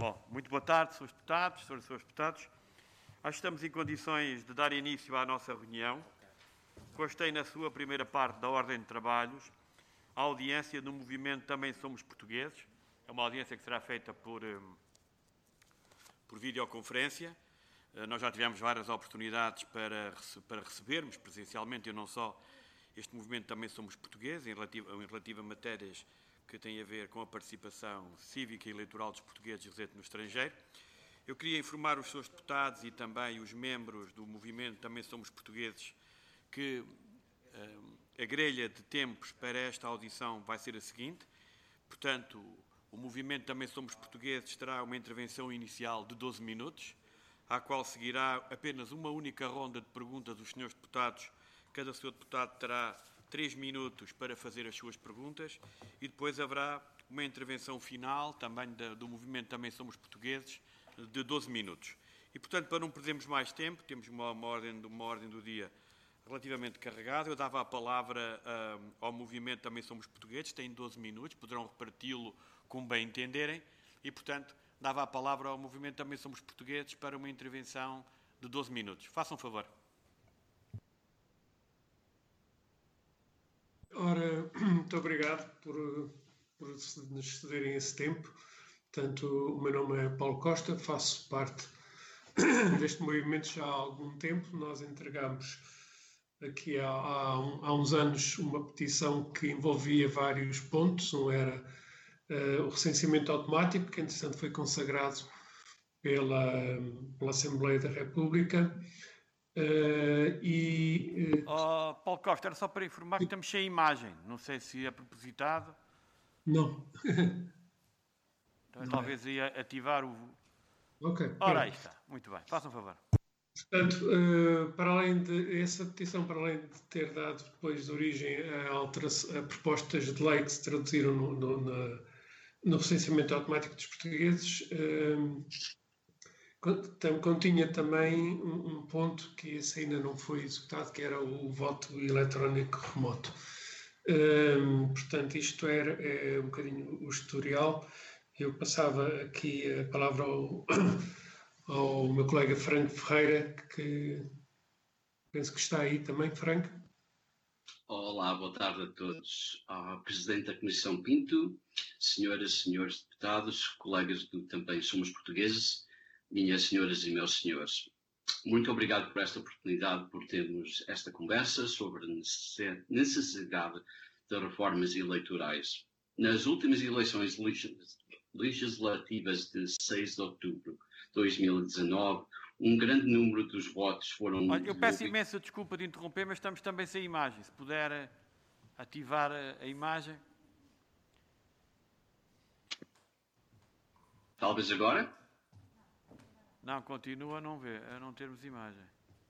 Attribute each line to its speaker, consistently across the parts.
Speaker 1: Bom, muito boa tarde, senhores deputados, senhores deputados. Acho que estamos em condições de dar início à nossa reunião. Constei na sua primeira parte da ordem de trabalhos a audiência do movimento Também Somos Portugueses. É uma audiência que será feita por videoconferência. Nós já tivemos várias oportunidades para recebermos presencialmente, e não só, este movimento Também Somos Portugueses, em relativa a matérias que têm a ver com a participação cívica e eleitoral dos portugueses residentes no estrangeiro. Eu queria informar os senhores deputados e também os membros do movimento Também Somos Portugueses que a grelha de tempos para esta audição vai ser a seguinte. Portanto, o movimento Também Somos Portugueses terá uma intervenção inicial de 12 minutos, à qual seguirá apenas uma única ronda de perguntas dos senhores deputados. Cada senhor deputado terá 3 minutos para fazer as suas perguntas e depois haverá uma intervenção final também do movimento Também Somos Portugueses de 12 minutos. E, portanto, para não perdermos mais tempo, temos uma ordem do dia relativamente carregada. Eu dava a palavra ao movimento Também Somos Portugueses, tem 12 minutos, poderão reparti-lo como bem entenderem e, portanto, dava a palavra ao movimento Também Somos Portugueses para uma intervenção de 12 minutos. Façam favor.
Speaker 2: Ora, muito obrigado por nos cederem esse tempo. Portanto, o meu nome é Paulo Costa, faço parte deste movimento já há algum tempo. Nós entregamos aqui há uns anos uma petição que envolvia vários pontos. Um era o recenseamento automático, que entretanto foi consagrado pela Assembleia da República.
Speaker 1: Paulo Costa, era só para informar que estamos sem imagem. Não sei se é propositado.
Speaker 2: Não.
Speaker 1: Então, talvez ia ativar o...
Speaker 2: Ok.
Speaker 1: Ora, aí está. Muito bem. Façam um favor.
Speaker 2: Portanto, para além de essa petição, para além de ter dado depois origem a propostas de lei que se traduziram no recenseamento automático dos portugueses, continha também um ponto que esse ainda não foi executado, que era o voto eletrónico remoto. Portanto, isto é um bocadinho o historial. Eu passava aqui a palavra ao meu colega Franco Ferreira, que penso que está aí também. Franco.
Speaker 3: Olá, boa tarde a todos. Ao Presidente da Comissão Pinto, senhoras e senhores deputados, colegas do Também Somos Portugueses, minhas senhoras e meus senhores. Muito obrigado por esta oportunidade, por termos esta conversa sobre a necessidade de reformas eleitorais. Nas últimas eleições legislativas de 6 de outubro de 2019, um grande número dos votos foram...
Speaker 1: Olha, eu peço imensa desculpa de interromper, mas estamos também sem imagem. Se puder ativar a imagem.
Speaker 3: Talvez agora?
Speaker 1: Não, continua a não termos imagem.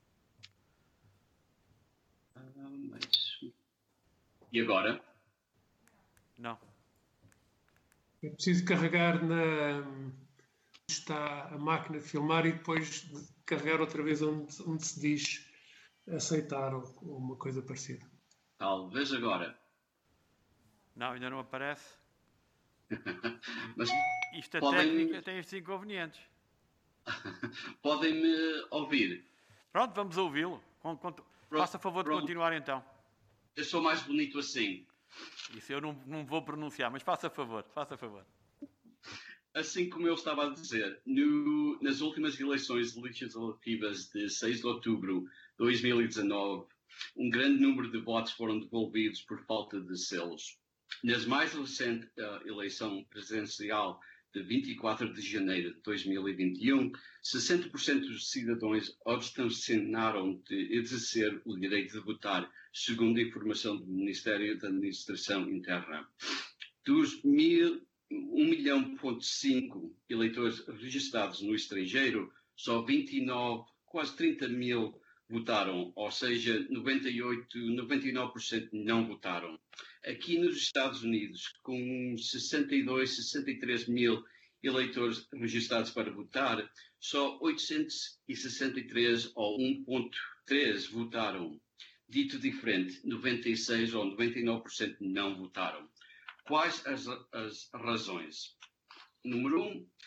Speaker 3: E agora?
Speaker 1: Não.
Speaker 2: É preciso carregar onde está a máquina de filmar e depois carregar outra vez onde se diz aceitar ou uma coisa parecida.
Speaker 3: Talvez agora.
Speaker 1: Não, ainda não aparece.
Speaker 3: Mas
Speaker 1: isto a técnica tem estes inconvenientes.
Speaker 3: Podem-me ouvir?
Speaker 1: Pronto, vamos ouvi-lo. Faça favor de continuar então.
Speaker 3: Eu sou mais bonito assim.
Speaker 1: Isso eu não vou pronunciar, mas faça favor.
Speaker 3: Assim como eu estava a dizer, nas últimas eleições legislativas de 6 de outubro de 2019, um grande número de votos foram devolvidos por falta de selos. Nas mais recente eleição presidencial de 24 de janeiro de 2021, 60% dos cidadãos abstencionaram de exercer o direito de votar, segundo a informação do Ministério da Administração Interna. Dos 1,5 milhão eleitores registrados no estrangeiro, só 29, quase 30 mil votaram, ou seja, 99% não votaram. Aqui nos Estados Unidos, com 63 mil eleitores registrados para votar, só 863 ou 1,3 votaram. Dito diferente, 96 ou 99% não votaram. Quais as razões? Número 1,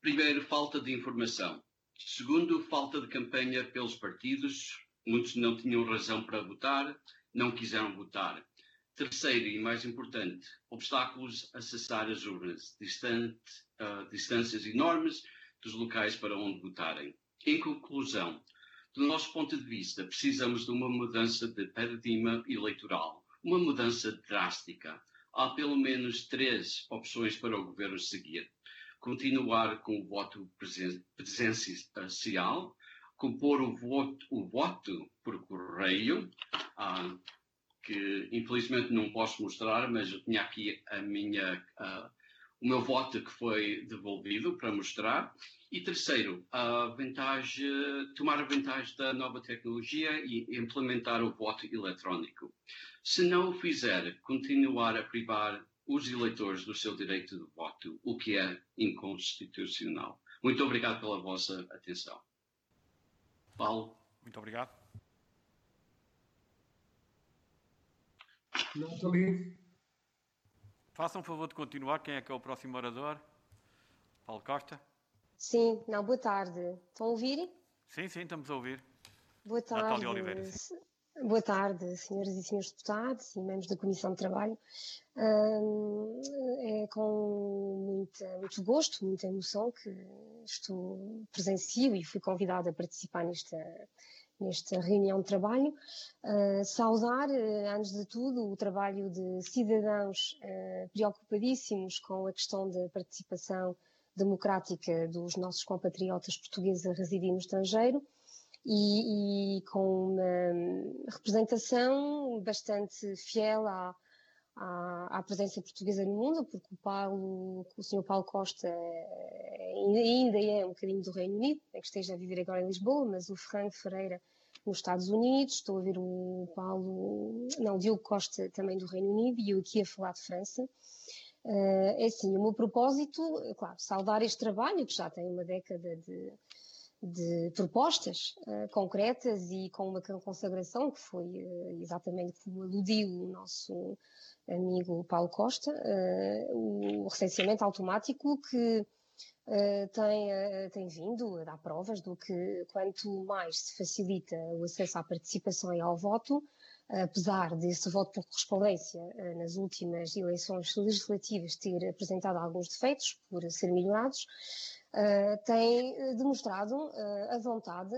Speaker 3: Primeiro, falta de informação. Segundo, falta de campanha pelos partidos. Muitos não tinham razão para votar, não quiseram votar. Terceiro, e mais importante, obstáculos a acessar as urnas, distâncias enormes dos locais para onde votarem. Em conclusão, do nosso ponto de vista, precisamos de uma mudança de paradigma eleitoral, uma mudança drástica. Há pelo menos 3 opções para o governo seguir. Continuar com o voto presencial, compor o voto por correio, que infelizmente não posso mostrar, mas eu tinha aqui o meu voto que foi devolvido para mostrar. E terceiro, tomar a vantagem da nova tecnologia e implementar o voto eletrónico. Se não o fizer, continuar a privar os eleitores do seu direito de voto, o que é inconstitucional. Muito obrigado pela vossa atenção. Paulo.
Speaker 1: Muito obrigado.
Speaker 2: Nathalie.
Speaker 1: Façam um favor de continuar. Quem é que é o próximo orador? Paulo Costa.
Speaker 4: Sim, não, boa tarde. Estão a ouvir?
Speaker 1: Sim, estamos a ouvir.
Speaker 4: Boa tarde.
Speaker 1: Natália Oliveira. Sim.
Speaker 4: Boa tarde, senhoras e senhores deputados e membros da Comissão de Trabalho. É com muito gosto, muita emoção que presencio e fui convidada a participar nesta reunião de trabalho. Saudar, antes de tudo, o trabalho de cidadãos preocupadíssimos com a questão da participação democrática dos nossos compatriotas portugueses a residir no estrangeiro e com uma representação bastante fiel à presença portuguesa no mundo, porque o Sr. Paulo Costa ainda é um bocadinho do Reino Unido, é que esteja a viver agora em Lisboa, mas o Fernando Ferreira nos Estados Unidos, estou a ver o Diogo Costa também do Reino Unido e eu aqui a falar de França. É assim, o meu propósito, claro, saudar este trabalho que já tem uma década de propostas concretas e com uma consagração que foi exatamente como aludiu o nosso amigo Paulo Costa, o recenseamento automático que tem vindo a dar provas do que quanto mais se facilita o acesso à participação e ao voto, apesar desse voto por correspondência nas últimas eleições legislativas ter apresentado alguns defeitos por ser melhorados, tem demonstrado a vontade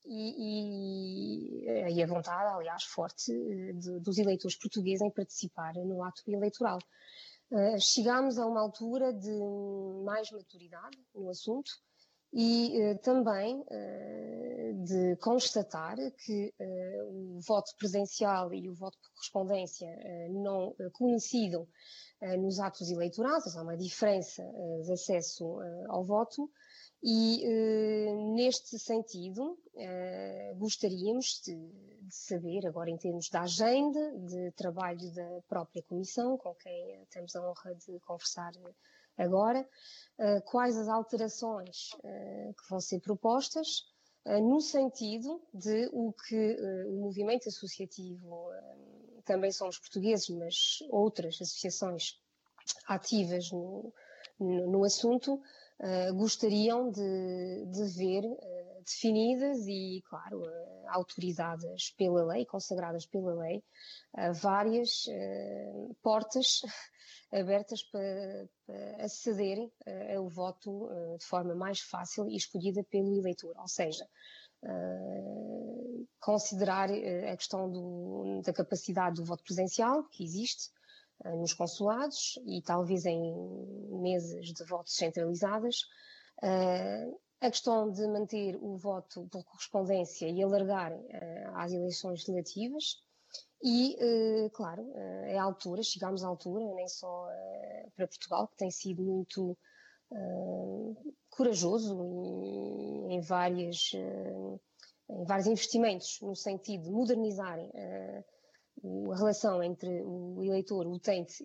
Speaker 4: e a vontade, aliás, forte dos eleitores portugueses em participar no ato eleitoral. Chegámos a uma altura de mais maturidade no assunto e também de constatar que o voto presencial e o voto por correspondência não coincidam nos atos eleitorais, há uma diferença de acesso ao voto e neste sentido gostaríamos de saber, agora em termos da agenda de trabalho da própria Comissão, com quem temos a honra de conversar agora, quais as alterações que vão ser propostas no sentido de o que o movimento associativo, também somos portugueses, mas outras associações ativas no assunto, gostariam de ver definidas e, claro, autorizadas pela lei, consagradas pela lei, várias portas abertas para acederem ao voto de forma mais fácil e escolhida pelo eleitor, ou seja, considerar a questão da capacidade do voto presencial, que existe nos consulados e talvez em mesas de votos centralizadas, a questão de manter o voto por correspondência e alargar às eleições legislativas e, claro, é a altura, chegamos à altura, nem só para Portugal, que tem sido muito corajoso em vários investimentos no sentido de modernizarem a relação entre o eleitor, o utente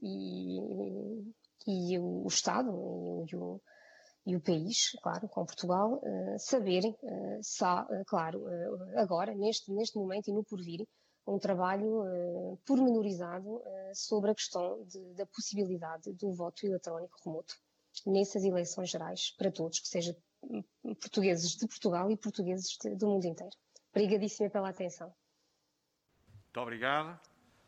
Speaker 4: e o Estado e o país, claro, com Portugal, saberem, claro, agora, neste momento e no porvir, um trabalho pormenorizado sobre a questão da possibilidade do voto eletrónico remoto. nessas eleições gerais para todos, que seja portugueses de Portugal e portugueses do mundo inteiro. Obrigadíssima pela atenção.
Speaker 1: Muito obrigado.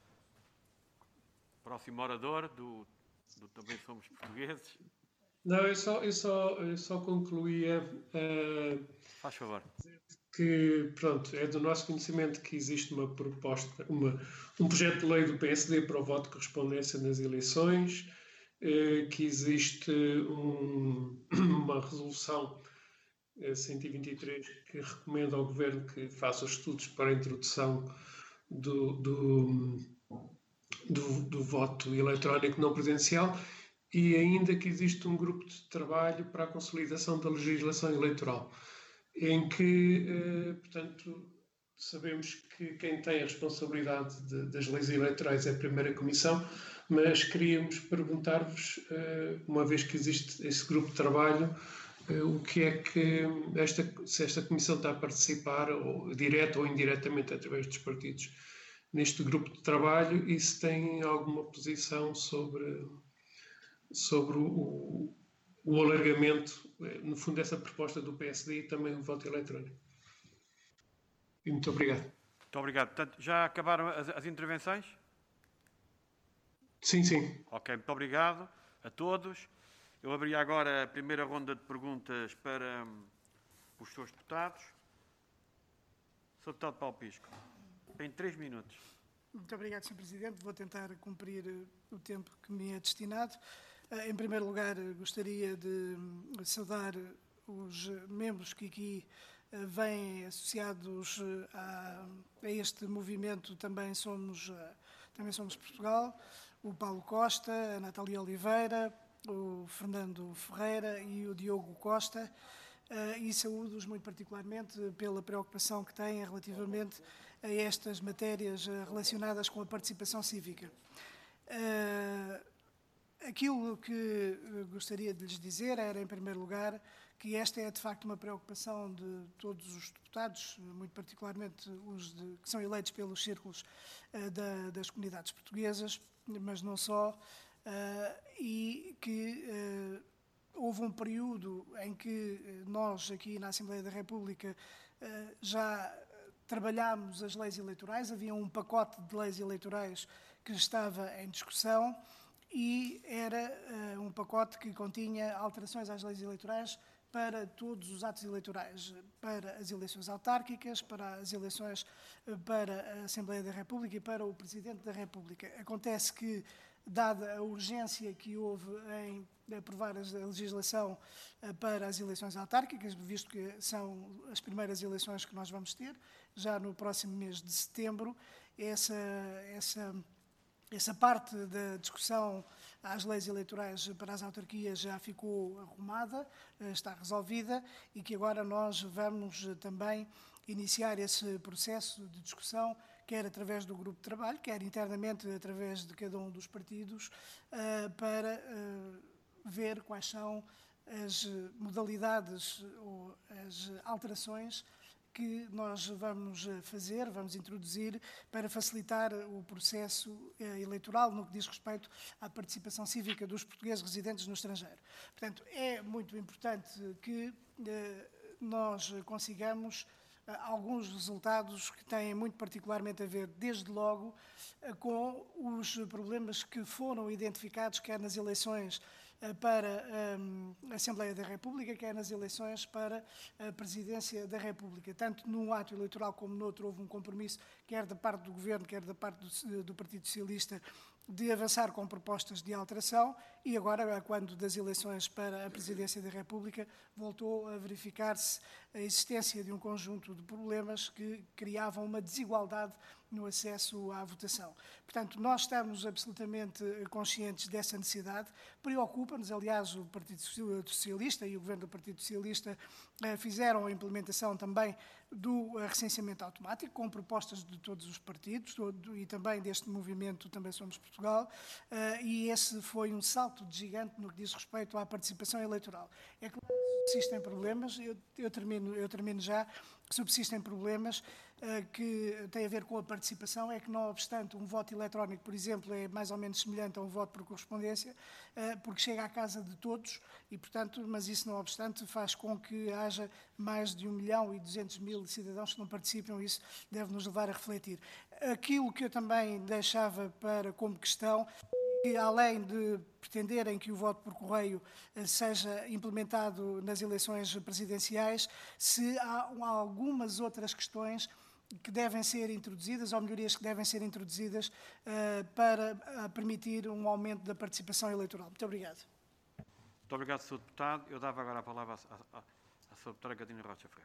Speaker 1: Próximo orador do Também Somos Portugueses.
Speaker 2: Não, eu só concluía...
Speaker 1: Faz favor.
Speaker 2: Que, pronto, é do nosso conhecimento que existe uma proposta, um projeto de lei do PSD para o voto de correspondência nas eleições, que existe uma resolução 123 que recomenda ao Governo que faça os estudos para a introdução do voto eletrónico não presencial, e ainda que existe um grupo de trabalho para a consolidação da legislação eleitoral, em que, portanto, sabemos que quem tem a responsabilidade das leis eleitorais é a Primeira Comissão, mas queríamos perguntar-vos, uma vez que existe esse grupo de trabalho, o que é que se esta Comissão está a participar, ou direta ou indiretamente através dos partidos, neste grupo de trabalho, e se tem alguma posição sobre o alargamento, no fundo, dessa proposta do PSD e também o voto eletrónico. E muito obrigado.
Speaker 1: Muito obrigado. Portanto, já acabaram as intervenções?
Speaker 2: Sim, sim.
Speaker 1: Ok, muito obrigado a todos. Eu abri agora a primeira ronda de perguntas para os senhores deputados. Sr. Deputado Paulo Pisco, tem 3 minutos.
Speaker 5: Muito obrigado, Sr. Presidente. Vou tentar cumprir o tempo que me é destinado. Em primeiro lugar, gostaria de saudar os membros que aqui vêm associados a este movimento Também Somos Portugal, o Paulo Costa, a Natália Oliveira, o Fernando Ferreira e o Diogo Costa, e saúdo-os muito particularmente pela preocupação que têm relativamente a estas matérias relacionadas com a participação cívica. Aquilo que gostaria de lhes dizer era, em primeiro lugar, que esta é de facto uma preocupação de todos os deputados, muito particularmente os que são eleitos pelos círculos das comunidades portuguesas, mas não só, e que houve um período em que nós, aqui na Assembleia da República, já trabalhámos as leis eleitorais, havia um pacote de leis eleitorais que estava em discussão, e era um pacote que continha alterações às leis eleitorais para todos os atos eleitorais, para as eleições autárquicas, para as eleições para a Assembleia da República e para o Presidente da República. Acontece que, dada a urgência que houve em aprovar a legislação para as eleições autárquicas, visto que são as primeiras eleições que nós vamos ter, já no próximo mês de setembro, essa parte da discussão às leis eleitorais para as autarquias já ficou arrumada, está resolvida, e que agora nós vamos também iniciar esse processo de discussão, quer através do grupo de trabalho, quer internamente através de cada um dos partidos, para ver quais são as modalidades ou as alterações que nós vamos fazer, vamos introduzir para facilitar o processo eleitoral no que diz respeito à participação cívica dos portugueses residentes no estrangeiro. Portanto, é muito importante que nós consigamos alguns resultados que têm muito particularmente a ver, desde logo, com os problemas que foram identificados, quer nas eleições para a Assembleia da República, quer nas eleições para a Presidência da República. Tanto num ato eleitoral como no outro houve um compromisso, quer da parte do Governo, quer da parte do Partido Socialista, de avançar com propostas de alteração, e agora, quando das eleições para a Presidência da República, voltou a verificar-se a existência de um conjunto de problemas que criavam uma desigualdade no acesso à votação. Portanto, nós estamos absolutamente conscientes dessa necessidade. Preocupa-nos, aliás, o Partido Socialista e o Governo do Partido Socialista fizeram a implementação também do recenseamento automático, com propostas de todos os partidos e também deste movimento Também Somos Portugal, e esse foi um salto de gigante no que diz respeito à participação eleitoral. É claro, subsistem problemas, eu termino já, que subsistem problemas que têm a ver com a participação, é que não obstante um voto eletrónico, por exemplo, é mais ou menos semelhante a um voto por correspondência, porque chega à casa de todos e, portanto, mas isso não obstante faz com que haja mais de 1.200.000 cidadãos que não participam, isso deve nos levar a refletir. Aquilo que eu também deixava como questão, que além de pretenderem que o voto por correio seja implementado nas eleições presidenciais, se há algumas outras questões que devem ser introduzidas, ou melhorias que devem ser introduzidas para permitir um aumento da participação eleitoral. Muito obrigado.
Speaker 1: Muito obrigado, Sr. Deputado. Eu dava agora a palavra à Sra. Doutora Catarina Rocha Ferreira.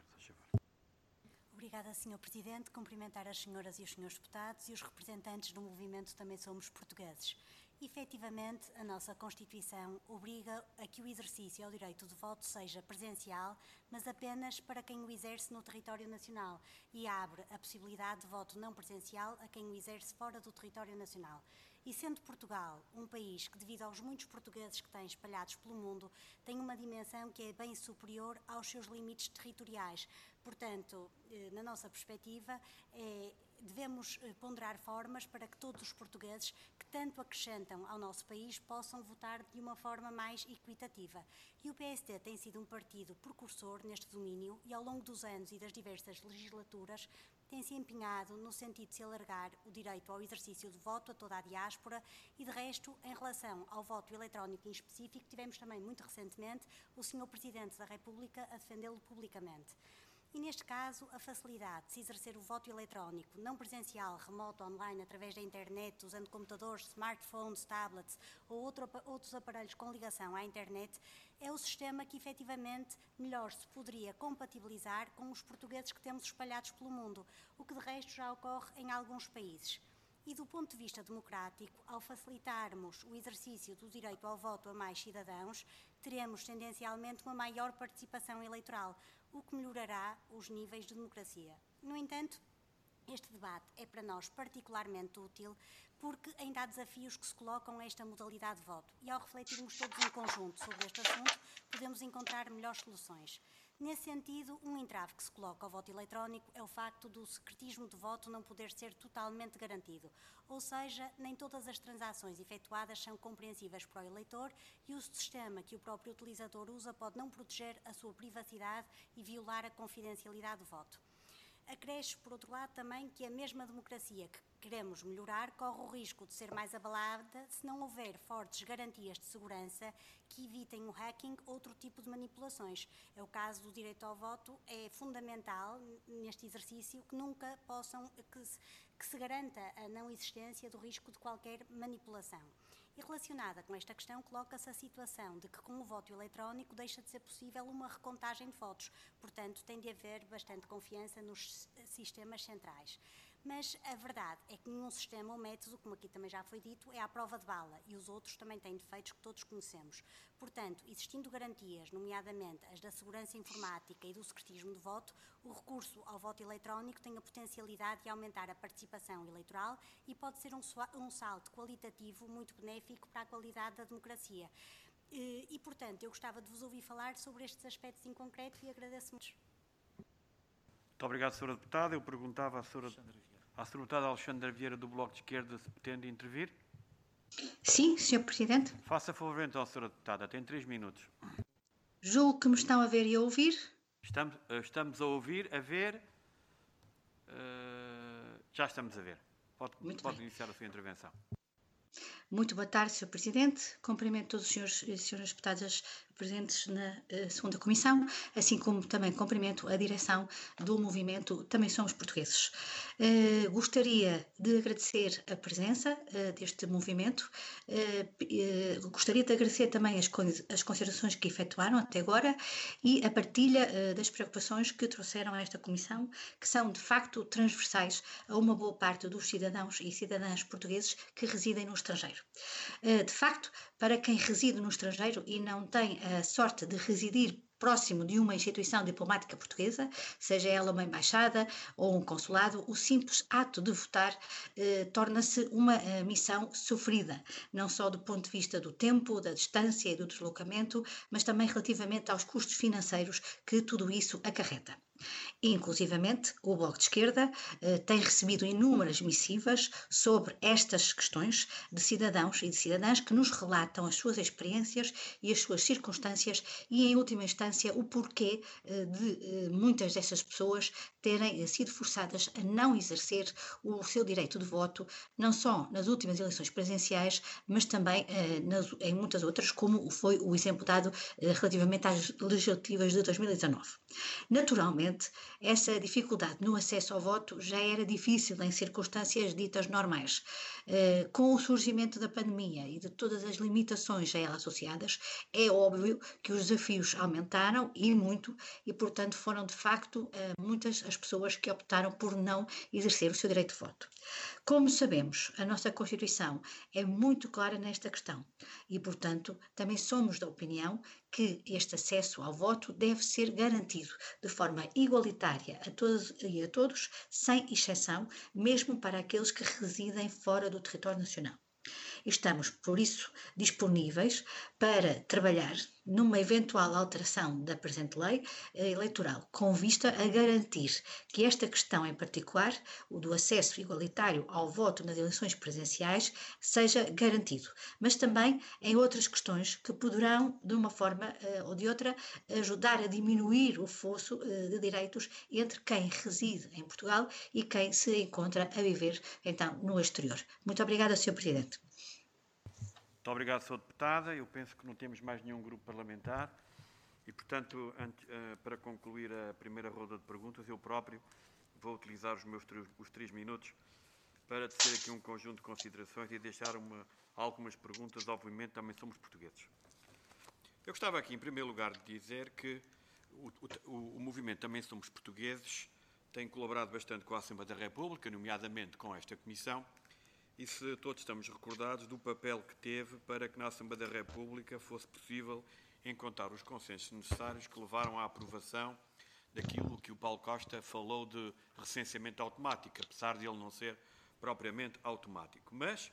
Speaker 6: Obrigada, Sr. Presidente. Cumprimentar as senhoras e os senhores deputados e os representantes do movimento Também Somos Portugueses. Efetivamente, a nossa Constituição obriga a que o exercício ao direito de voto seja presencial, mas apenas para quem o exerce no território nacional, e abre a possibilidade de voto não presencial a quem o exerce fora do território nacional. E sendo Portugal um país que, devido aos muitos portugueses que tem espalhados pelo mundo, tem uma dimensão que é bem superior aos seus limites territoriais. Portanto, na nossa perspectiva, devemos ponderar formas para que todos os portugueses que tanto acrescentam ao nosso país possam votar de uma forma mais equitativa. E o PSD tem sido um partido precursor neste domínio e, ao longo dos anos e das diversas legislaturas, tem-se empenhado no sentido de se alargar o direito ao exercício de voto a toda a diáspora e, de resto, em relação ao voto eletrónico em específico, tivemos também muito recentemente o Sr. Presidente da República a defendê-lo publicamente. E, neste caso, a facilidade de se exercer o voto eletrónico não presencial, remoto, online, através da internet, usando computadores, smartphones, tablets ou outros aparelhos com ligação à internet, é o sistema que, efetivamente, melhor se poderia compatibilizar com os portugueses que temos espalhados pelo mundo, o que, de resto, já ocorre em alguns países. E, do ponto de vista democrático, ao facilitarmos o exercício do direito ao voto a mais cidadãos, teremos tendencialmente uma maior participação eleitoral, o que melhorará os níveis de democracia. No entanto, este debate é para nós particularmente útil porque ainda há desafios que se colocam a esta modalidade de voto e, ao refletirmos todos em conjunto sobre este assunto, podemos encontrar melhores soluções. Nesse sentido, um entrave que se coloca ao voto eletrónico é o facto do secretismo de voto não poder ser totalmente garantido, ou seja, nem todas as transações efetuadas são compreensíveis para o eleitor e o sistema que o próprio utilizador usa pode não proteger a sua privacidade e violar a confidencialidade do voto. Acresce, por outro lado, também que a mesma democracia que queremos melhorar corre o risco de ser mais abalada se não houver fortes garantias de segurança que evitem o hacking ou outro tipo de manipulações. É o caso do direito ao voto, é fundamental neste exercício que se garanta a não existência do risco de qualquer manipulação. E relacionada com esta questão, coloca-se a situação de que com o voto eletrónico deixa de ser possível uma recontagem de votos, portanto tem de haver bastante confiança nos sistemas centrais. Mas a verdade é que nenhum sistema ou método, como aqui também já foi dito, é à prova de bala e os outros também têm defeitos que todos conhecemos. Portanto, existindo garantias, nomeadamente as da segurança informática e do secretismo de voto, o recurso ao voto eletrónico tem a potencialidade de aumentar a participação eleitoral e pode ser um salto qualitativo muito benéfico para a qualidade da democracia. E, portanto, eu gostava de vos ouvir falar sobre estes aspectos em concreto e agradeço muito.
Speaker 1: Muito obrigado, Sra. Deputada. Eu perguntava à Sra. Deputada Alexandra Vieira, do Bloco de Esquerda, se pretende intervir.
Speaker 7: Sim, Sr. Presidente.
Speaker 1: Faça favor, então, Sra. Deputada. Tem 3 minutos.
Speaker 7: Julgo que me estão a ver e a ouvir.
Speaker 1: Estamos a ouvir, a ver. Já estamos a ver. Pode iniciar a sua intervenção.
Speaker 7: Muito boa tarde, Sr. Presidente. Cumprimento todos os senhores e senhoras deputadas presentes na segunda comissão, assim como também cumprimento a direção do movimento Também Somos Portugueses. Gostaria de agradecer a presença deste movimento, gostaria de agradecer também as considerações que efetuaram até agora e a partilha das preocupações que trouxeram a esta comissão, que são de facto transversais a uma boa parte dos cidadãos e cidadãs portugueses que residem no estrangeiro. De facto, para quem reside no estrangeiro e não tem a sorte de residir próximo de uma instituição diplomática portuguesa, seja ela uma embaixada ou um consulado, o simples ato de votar torna-se uma missão sofrida, não só do ponto de vista do tempo, da distância e do deslocamento, mas também relativamente aos custos financeiros que tudo isso acarreta. Inclusivamente, o Bloco de Esquerda tem recebido inúmeras missivas sobre estas questões de cidadãos e de cidadãs que nos relatam as suas experiências e as suas circunstâncias e, em última instância, o porquê de muitas dessas pessoas terem sido forçadas a não exercer o seu direito de voto, não só nas últimas eleições presidenciais, mas também em muitas outras, como foi o exemplo dado relativamente às legislativas de 2019. Naturalmente, essa dificuldade no acesso ao voto já era difícil em circunstâncias ditas normais. Com o surgimento da pandemia e de todas as limitações a ela associadas, é óbvio que os desafios aumentaram e muito, e portanto foram de facto muitas as pessoas que optaram por não exercer o seu direito de voto. Como sabemos, a nossa Constituição é muito clara nesta questão e, portanto, também somos da opinião que este acesso ao voto deve ser garantido de forma igualitária a todos e a todos, sem exceção, mesmo para aqueles que residem fora do território nacional. Estamos, por isso, disponíveis para trabalhar numa eventual alteração da presente lei eleitoral, com vista a garantir que esta questão em particular, o do acesso igualitário ao voto nas eleições presidenciais, seja garantido, mas também em outras questões que poderão, de uma forma ou de outra, ajudar a diminuir o fosso de direitos entre quem reside em Portugal e quem se encontra a viver, então, no exterior. Muito obrigada, Sr. Presidente.
Speaker 1: Muito obrigado, Sra. Deputada. Eu penso que não temos mais nenhum grupo parlamentar e, portanto, para concluir a primeira ronda de perguntas, eu próprio vou utilizar os 3 minutos para tecer aqui um conjunto de considerações e deixar algumas perguntas. Obviamente, também somos portugueses. Eu gostava aqui, em primeiro lugar, de dizer que o movimento Também Somos Portugueses tem colaborado bastante com a Assembleia da República, nomeadamente com esta Comissão, e se todos estamos recordados do papel que teve para que na Assembleia da República fosse possível encontrar os consensos necessários que levaram à aprovação daquilo que o Paulo Costa falou de recenseamento automático, apesar de ele não ser propriamente automático.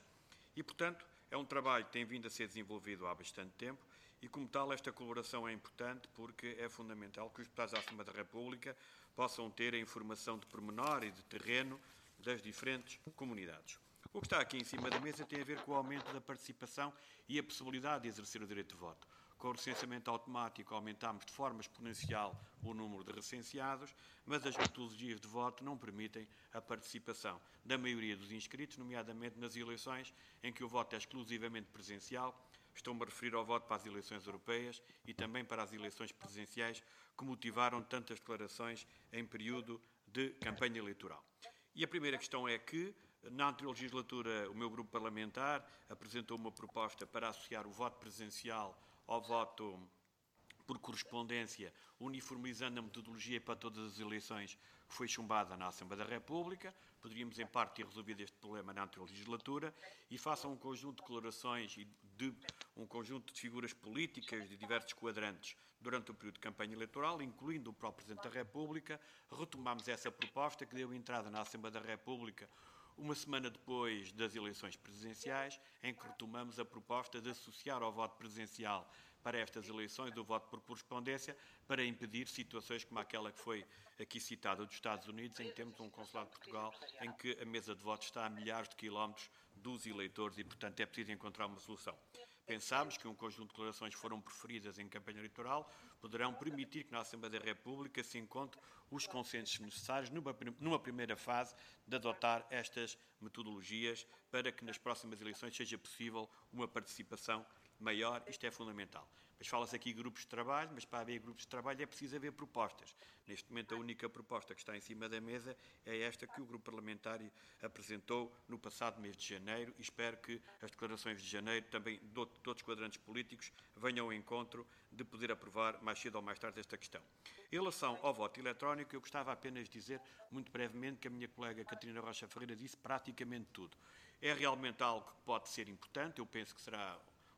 Speaker 1: E portanto, é um trabalho que tem vindo a ser desenvolvido há bastante tempo e, como tal, esta colaboração é importante porque é fundamental que os deputados da Assembleia da República possam ter a informação de pormenor e de terreno das diferentes comunidades. O que está aqui em cima da mesa tem a ver com o aumento da participação e a possibilidade de exercer o direito de voto. Com o recenseamento automático aumentámos de forma exponencial o número de recenseados, mas as metodologias de voto não permitem a participação da maioria dos inscritos, nomeadamente nas eleições em que o voto é exclusivamente presencial. Estou-me a referir ao voto para as eleições europeias e também para as eleições presidenciais que motivaram tantas declarações em período de campanha eleitoral. E a primeira questão é que, na anterior legislatura, o meu grupo parlamentar apresentou uma proposta para associar o voto presencial ao voto por correspondência, uniformizando a metodologia para todas as eleições, que foi chumbada na Assembleia da República. Poderíamos, em parte, ter resolvido este problema na anterior legislatura e façam um conjunto de declarações e de um conjunto de figuras políticas de diversos quadrantes durante o período de campanha eleitoral, incluindo o próprio Presidente da República. Retomámos essa proposta que deu entrada na Assembleia da República uma semana depois das eleições presidenciais, em que retomamos a proposta de associar ao voto presencial para estas eleições o voto por correspondência, para impedir situações como aquela que foi aqui citada dos Estados Unidos, em que temos um consulado de Portugal em que a mesa de votos está a milhares de quilómetros dos eleitores e, portanto, é preciso encontrar uma solução. Pensámos que um conjunto de declarações que foram preferidas em campanha eleitoral poderão permitir que na Assembleia da República se encontrem os consensos necessários numa primeira fase de adotar estas metodologias para que nas próximas eleições seja possível uma participação maior. Isto é fundamental. Mas fala-se aqui de grupos de trabalho, mas para haver grupos de trabalho é preciso haver propostas. Neste momento, a única proposta que está em cima da mesa é esta que o grupo parlamentar apresentou no passado mês de janeiro e espero que as declarações de janeiro, também de todos os quadrantes políticos, venham ao encontro de poder aprovar mais cedo ou mais tarde esta questão. Em relação ao voto eletrónico, eu gostava apenas de dizer, muito brevemente, que a minha colega Catarina Rocha Ferreira disse praticamente tudo. É realmente algo que pode ser importante, eu penso que será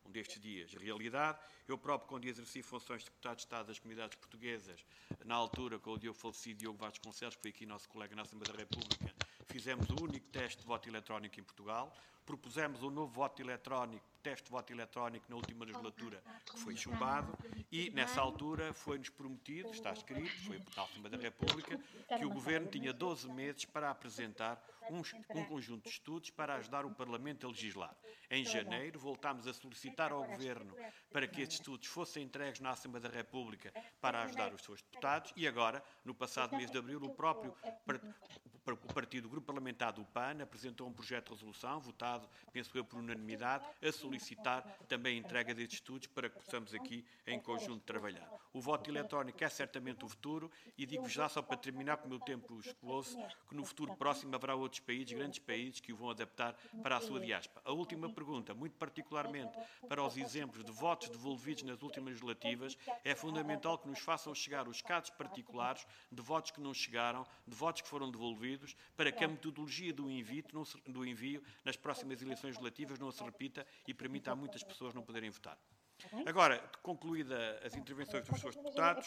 Speaker 1: destes dias realidade. Eu próprio, quando exerci funções de deputado de Estado das Comunidades Portuguesas, na altura com o falecido Diogo Vasconcelos, que foi aqui nosso colega na Assembleia da República, fizemos o único teste de voto eletrónico em Portugal, propusemos um novo voto eletrónico, teste de voto eletrónico na última legislatura, que foi chumbado, e nessa altura foi-nos prometido, está escrito, foi na Assembleia da República, que o Governo tinha 12 meses para apresentar um conjunto de estudos para ajudar o Parlamento a legislar. Em janeiro, voltámos a solicitar ao Governo para que estes estudos fossem entregues na Assembleia da República para ajudar os seus deputados, e agora, no passado mês de abril, o próprio partido, o Grupo Parlamentar do PAN, apresentou um projeto de resolução, votado, penso eu, por unanimidade, a solicitar também a entrega destes estudos para que possamos aqui, em conjunto, trabalhar. O voto eletrónico é certamente o futuro, e digo já, só para terminar, que o meu tempo escoou-se, que no futuro próximo haverá outros países, grandes países, que o vão adaptar para a sua diáspora. A última pergunta, muito particularmente para os exemplos de votos devolvidos nas últimas legislativas, é fundamental que nos façam chegar os casos particulares de votos que não chegaram, de votos que foram devolvidos, para que a metodologia do envio nas próximas eleições legislativas não se repita e permita a muitas pessoas não poderem votar. Agora, concluída as intervenções dos seus deputados,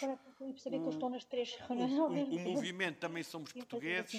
Speaker 1: o movimento Também Somos Portugueses.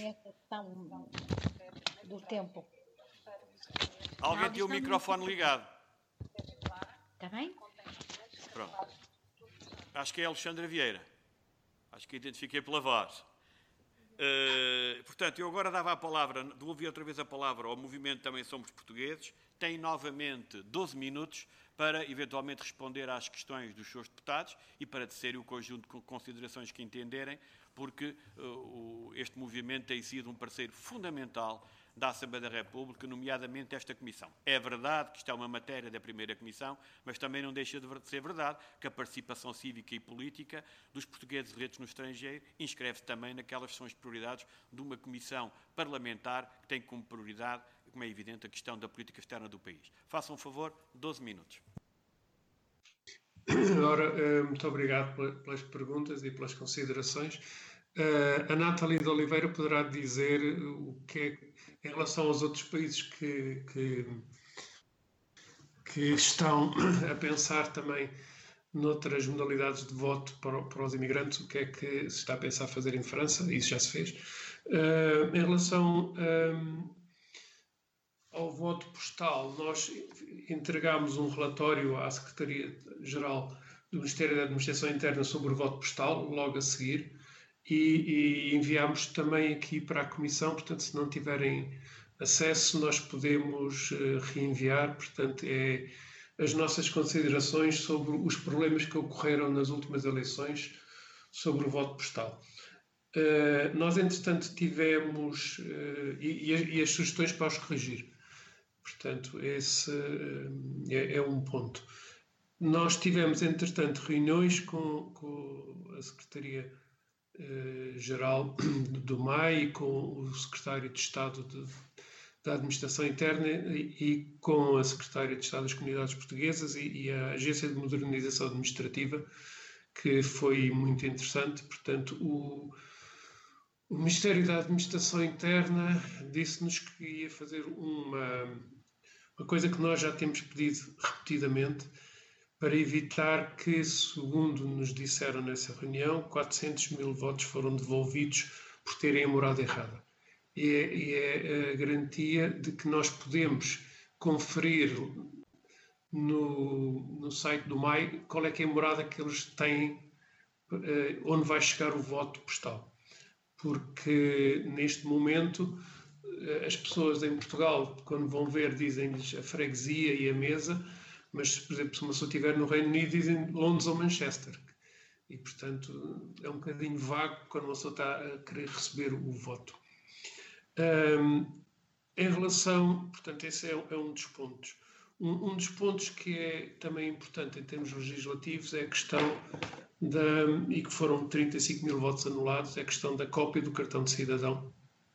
Speaker 7: Do tempo.
Speaker 1: Alguém tem o microfone ligado?
Speaker 7: Está bem?
Speaker 1: Pronto. Acho que é Alexandra Vieira. Acho que identifiquei pela voz. Portanto, eu agora dava a palavra, devolvi outra vez a palavra ao movimento Também Somos Portugueses. Tem novamente 12 minutos para eventualmente responder às questões dos seus deputados e para tecer o conjunto de considerações que entenderem, porque este movimento tem sido um parceiro fundamental da Assembleia da República, nomeadamente esta Comissão. É verdade que isto é uma matéria da primeira Comissão, mas também não deixa de ser verdade que a participação cívica e política dos portugueses residentes no estrangeiro inscreve-se também naquelas que são as prioridades de uma Comissão parlamentar que tem como prioridade, como é evidente, a questão da política externa do país. Façam um favor, 12 minutos.
Speaker 2: Ora, muito obrigado pelas perguntas e pelas considerações. A Nathalie de Oliveira poderá dizer o que é, em relação aos outros países que estão a pensar também noutras modalidades de voto para os imigrantes, o que é que se está a pensar fazer em França, isso já se fez. Em relação ao voto postal, nós entregámos um relatório à Secretaria-Geral do Ministério da Administração Interna sobre o voto postal, logo a seguir, e enviámos também aqui para a Comissão. Portanto, se não tiverem acesso, nós podemos reenviar. Portanto, as nossas considerações sobre os problemas que ocorreram nas últimas eleições sobre o voto postal. Nós, entretanto, tivemos e as sugestões para os corrigir. Portanto, esse é um ponto. Nós tivemos, entretanto, reuniões com a Secretaria-Geral do MAI e com o Secretário de Estado da Administração Interna e com a Secretária de Estado das Comunidades Portuguesas e a Agência de Modernização Administrativa, que foi muito interessante. Portanto, o Ministério da Administração Interna disse-nos que ia fazer uma coisa que nós já temos pedido repetidamente, para evitar que, segundo nos disseram nessa reunião, 400 mil votos foram devolvidos por terem a morada errada. E é a garantia de que nós podemos conferir no site do MAI qual é que é a morada que eles têm, onde vai chegar o voto postal. Porque, neste momento, as pessoas em Portugal, quando vão ver, dizem-lhes a freguesia e a mesa, mas, por exemplo, se uma pessoa estiver no Reino Unido, dizem Londres ou Manchester. E, portanto, é um bocadinho vago quando uma pessoa está a querer receber o voto. Em relação, portanto, esse é um dos pontos. Um dos pontos que é também importante em termos legislativos é a questão e que foram 35 mil votos anulados, é a questão da cópia do cartão de cidadão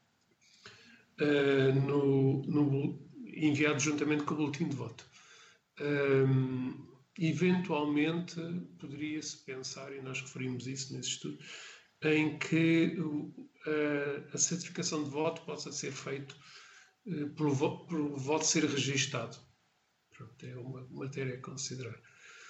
Speaker 2: enviado juntamente com o boletim de voto. Eventualmente poderia-se pensar, e nós referimos isso nesse estudo, em que a certificação de voto possa ser feita pelo voto ser registado. Pronto, é uma matéria a considerar.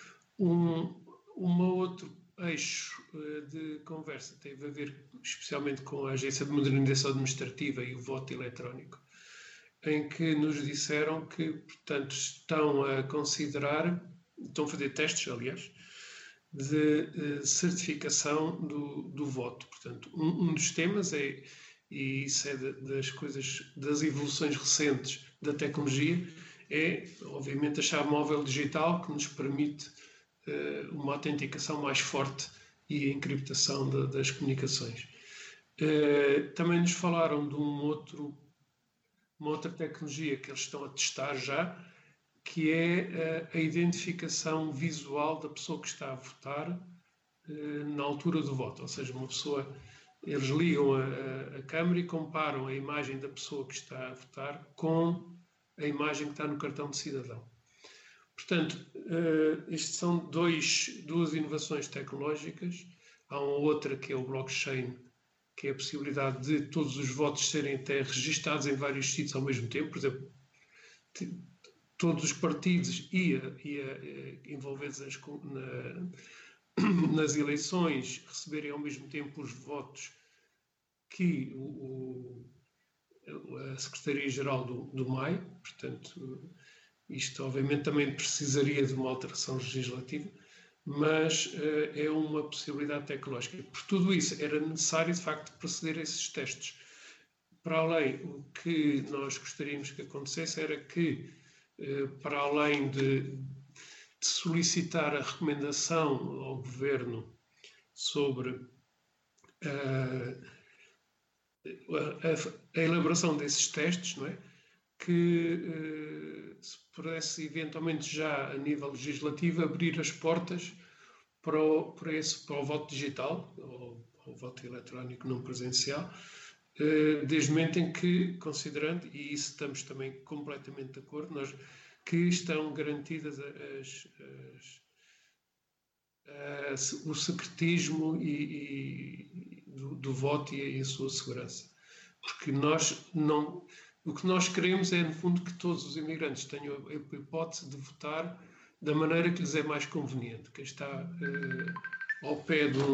Speaker 2: Um outro eixo de conversa teve a ver especialmente com a Agência de Modernização Administrativa e o voto eletrónico, em que nos disseram que, portanto, estão a fazer testes, aliás, de certificação do voto. Portanto, um dos temas e isso é das evoluções recentes da tecnologia, é, obviamente, a chave móvel digital, que nos permite uma autenticação mais forte e a encriptação das comunicações. Também nos falaram de uma outra tecnologia que eles estão a testar já, que é a identificação visual da pessoa que está a votar na altura do voto. Ou seja, eles ligam a câmera e comparam a imagem da pessoa que está a votar com a imagem que está no cartão de cidadão. Portanto, estas são duas inovações tecnológicas. Há uma outra que é o blockchain, que é a possibilidade de todos os votos serem até registados em vários sítios ao mesmo tempo. Por exemplo, todos os partidos envolvidos nas eleições receberem ao mesmo tempo os votos que a Secretaria-Geral do MAI. Portanto, isto obviamente também precisaria de uma alteração legislativa, mas é uma possibilidade tecnológica. Por tudo isso, era necessário, de facto, proceder a esses testes. Para além, o que nós gostaríamos que acontecesse era que, para além de solicitar a recomendação ao Governo sobre a elaboração desses testes, não é? Que se pudesse eventualmente já a nível legislativo abrir as portas para o voto digital, ou o voto eletrónico não presencial, desde o momento em que, considerando, e isso estamos também completamente de acordo, que estão garantidas o secretismo do voto e a sua segurança. Porque o que nós queremos é, no fundo, que todos os imigrantes tenham a hipótese de votar da maneira que lhes é mais conveniente. Quem está ao pé de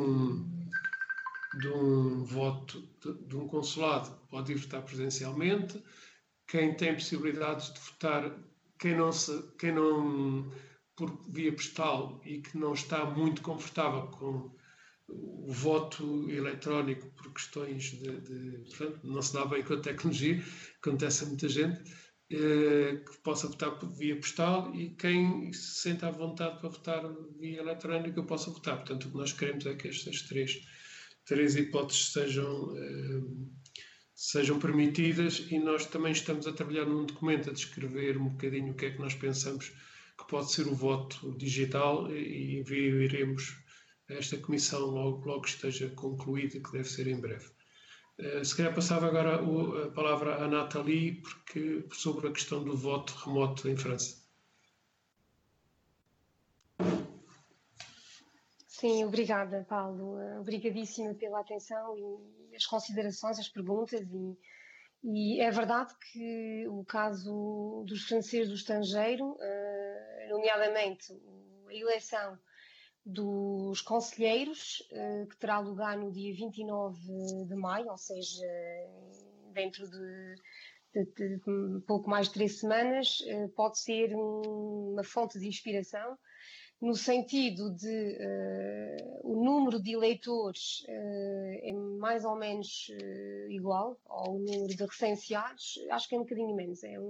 Speaker 2: um voto, de um consulado, pode ir votar presencialmente. Quem tem possibilidades de votar, quem não por via postal e que não está muito confortável com o voto eletrónico por questões portanto, não se dá bem com a tecnologia, acontece a muita gente, que possa votar por via postal, e quem se sente à vontade para votar via eletrónica possa votar. Portanto, o que nós queremos é que estas três hipóteses sejam permitidas, e nós também estamos a trabalhar num documento a descrever um bocadinho o que é que nós pensamos que pode ser o voto digital, e enviaremos a esta comissão logo que esteja concluída, que deve ser em breve. Se calhar passava agora a palavra à Nathalie, sobre a questão do voto remoto em França.
Speaker 4: Sim, obrigada, Paulo. Obrigadíssima pela atenção e as considerações, as perguntas. E é verdade que o caso dos franceses do estrangeiro, nomeadamente a eleição dos conselheiros, que terá lugar no dia 29 de maio, ou seja, dentro de pouco mais de 3 semanas, pode ser uma fonte de inspiração, no sentido de o número de eleitores é mais ou menos igual ao número de recenseados. Acho que é um bocadinho menos, é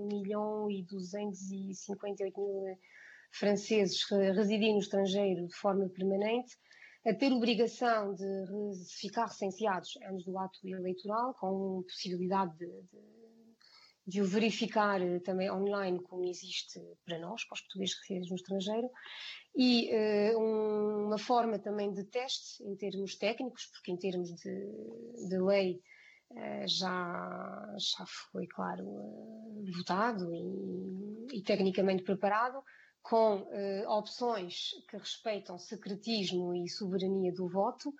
Speaker 4: 1.258.000 franceses residindo no estrangeiro de forma permanente, a ter obrigação de ficar recenseados antes do ato eleitoral, com possibilidade de o verificar também online, como existe para nós, para os portugueses que residem no estrangeiro, e uma forma também de teste em termos técnicos, porque em termos de lei já foi, claro, votado e tecnicamente preparado, com opções que respeitam secretismo e soberania do voto,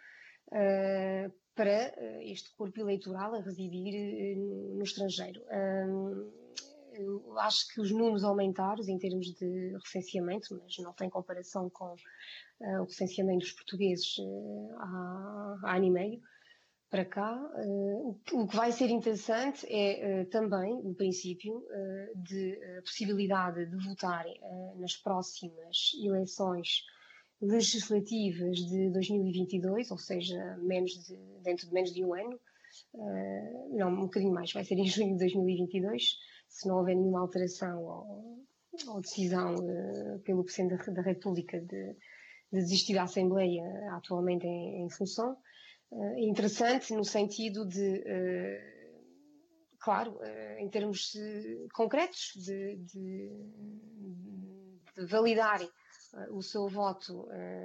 Speaker 4: para este corpo eleitoral a residir no estrangeiro. Eu acho que os números aumentaram em termos de recenseamento, mas não tem comparação com o recenseamento dos portugueses há ano e meio para cá. O que vai ser interessante é também o princípio de possibilidade de votar nas próximas eleições legislativas de 2022, ou seja, dentro de menos de um ano, não, um bocadinho mais, vai ser em junho de 2022, se não houver nenhuma alteração ou decisão pelo Presidente da República de desistir da Assembleia atualmente em função. Interessante no sentido de, claro, em termos concretos, de validar o seu voto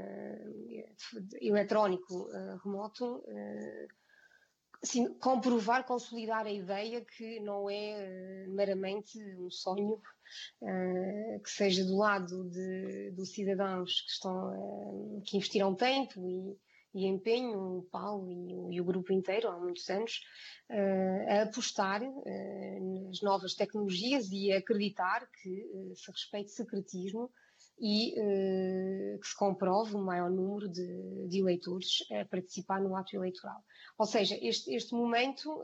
Speaker 4: eletrónico remoto, assim, comprovar, consolidar a ideia que não é meramente um sonho, que seja do lado dos cidadãos que investiram tempo e empenho, o Paulo e o grupo inteiro há muitos anos, a apostar nas novas tecnologias e a acreditar que se respeite secretismo e que se comprove o maior número de eleitores a participar no ato eleitoral. Ou seja, este momento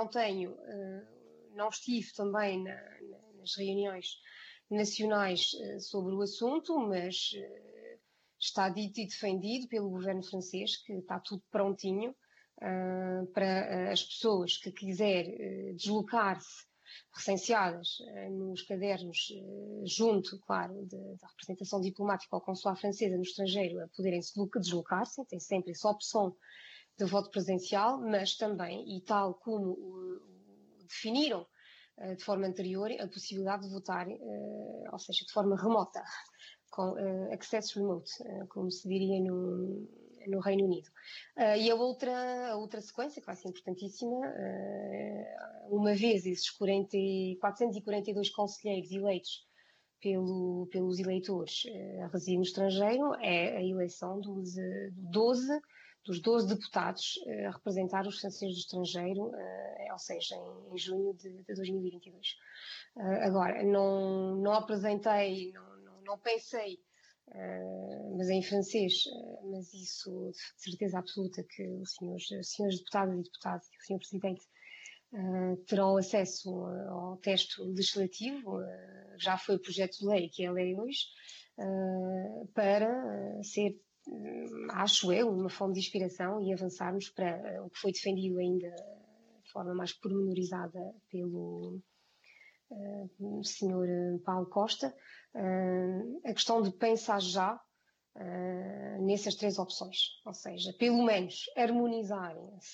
Speaker 4: não estive também nas reuniões nacionais sobre o assunto, mas está dito e defendido pelo governo francês que está tudo prontinho para as pessoas que quiser deslocar-se recenseadas nos cadernos junto, claro, da representação diplomática ou consular francesa no estrangeiro a poderem se deslocar-se, tem sempre essa opção de voto presencial, mas também, e tal como definiram de forma anterior, a possibilidade de votar, ou seja, de forma remota, com access remote, como se diria no Reino Unido. E a outra sequência, que vai ser importantíssima, uma vez esses 442 conselheiros eleitos pelos eleitores a residir no estrangeiro, é a eleição dos 12 deputados a representar os francês do estrangeiro, ou seja, em junho de 2022. Agora, não apresentei, não pensei, mas em francês, mas isso de certeza absoluta que os senhores deputados e deputadas e o senhor Presidente terão acesso ao texto legislativo, já foi o projeto de lei, que é a lei hoje, para ser, acho eu, uma fonte de inspiração e avançarmos para o que foi defendido ainda de forma mais pormenorizada pelo Sr. Paulo Costa, a questão de pensar já nessas três opções, ou seja, pelo menos harmonizar,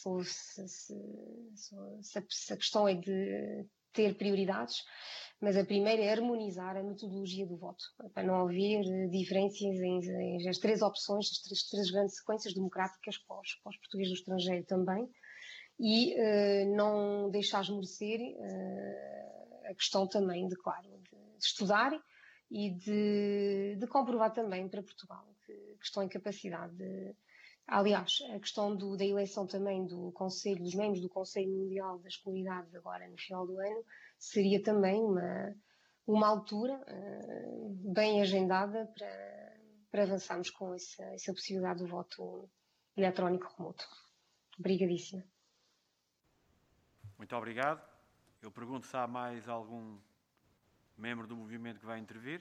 Speaker 4: se a questão é de ter prioridades, mas a primeira é harmonizar a metodologia do voto, para não haver diferenças em as três opções, as três grandes sequências democráticas para os portugueses do estrangeiro também, e não deixar esmorecer a questão também de estudar e de comprovar também para Portugal que estão em capacidade de... Aliás, a questão da eleição também dos membros do Conselho Mundial das Comunidades agora no final do ano seria também uma altura bem agendada para avançarmos com essa possibilidade do voto eletrónico remoto. Obrigadíssima.
Speaker 1: Muito obrigado. Eu pergunto se há mais algum membro do movimento que vai intervir.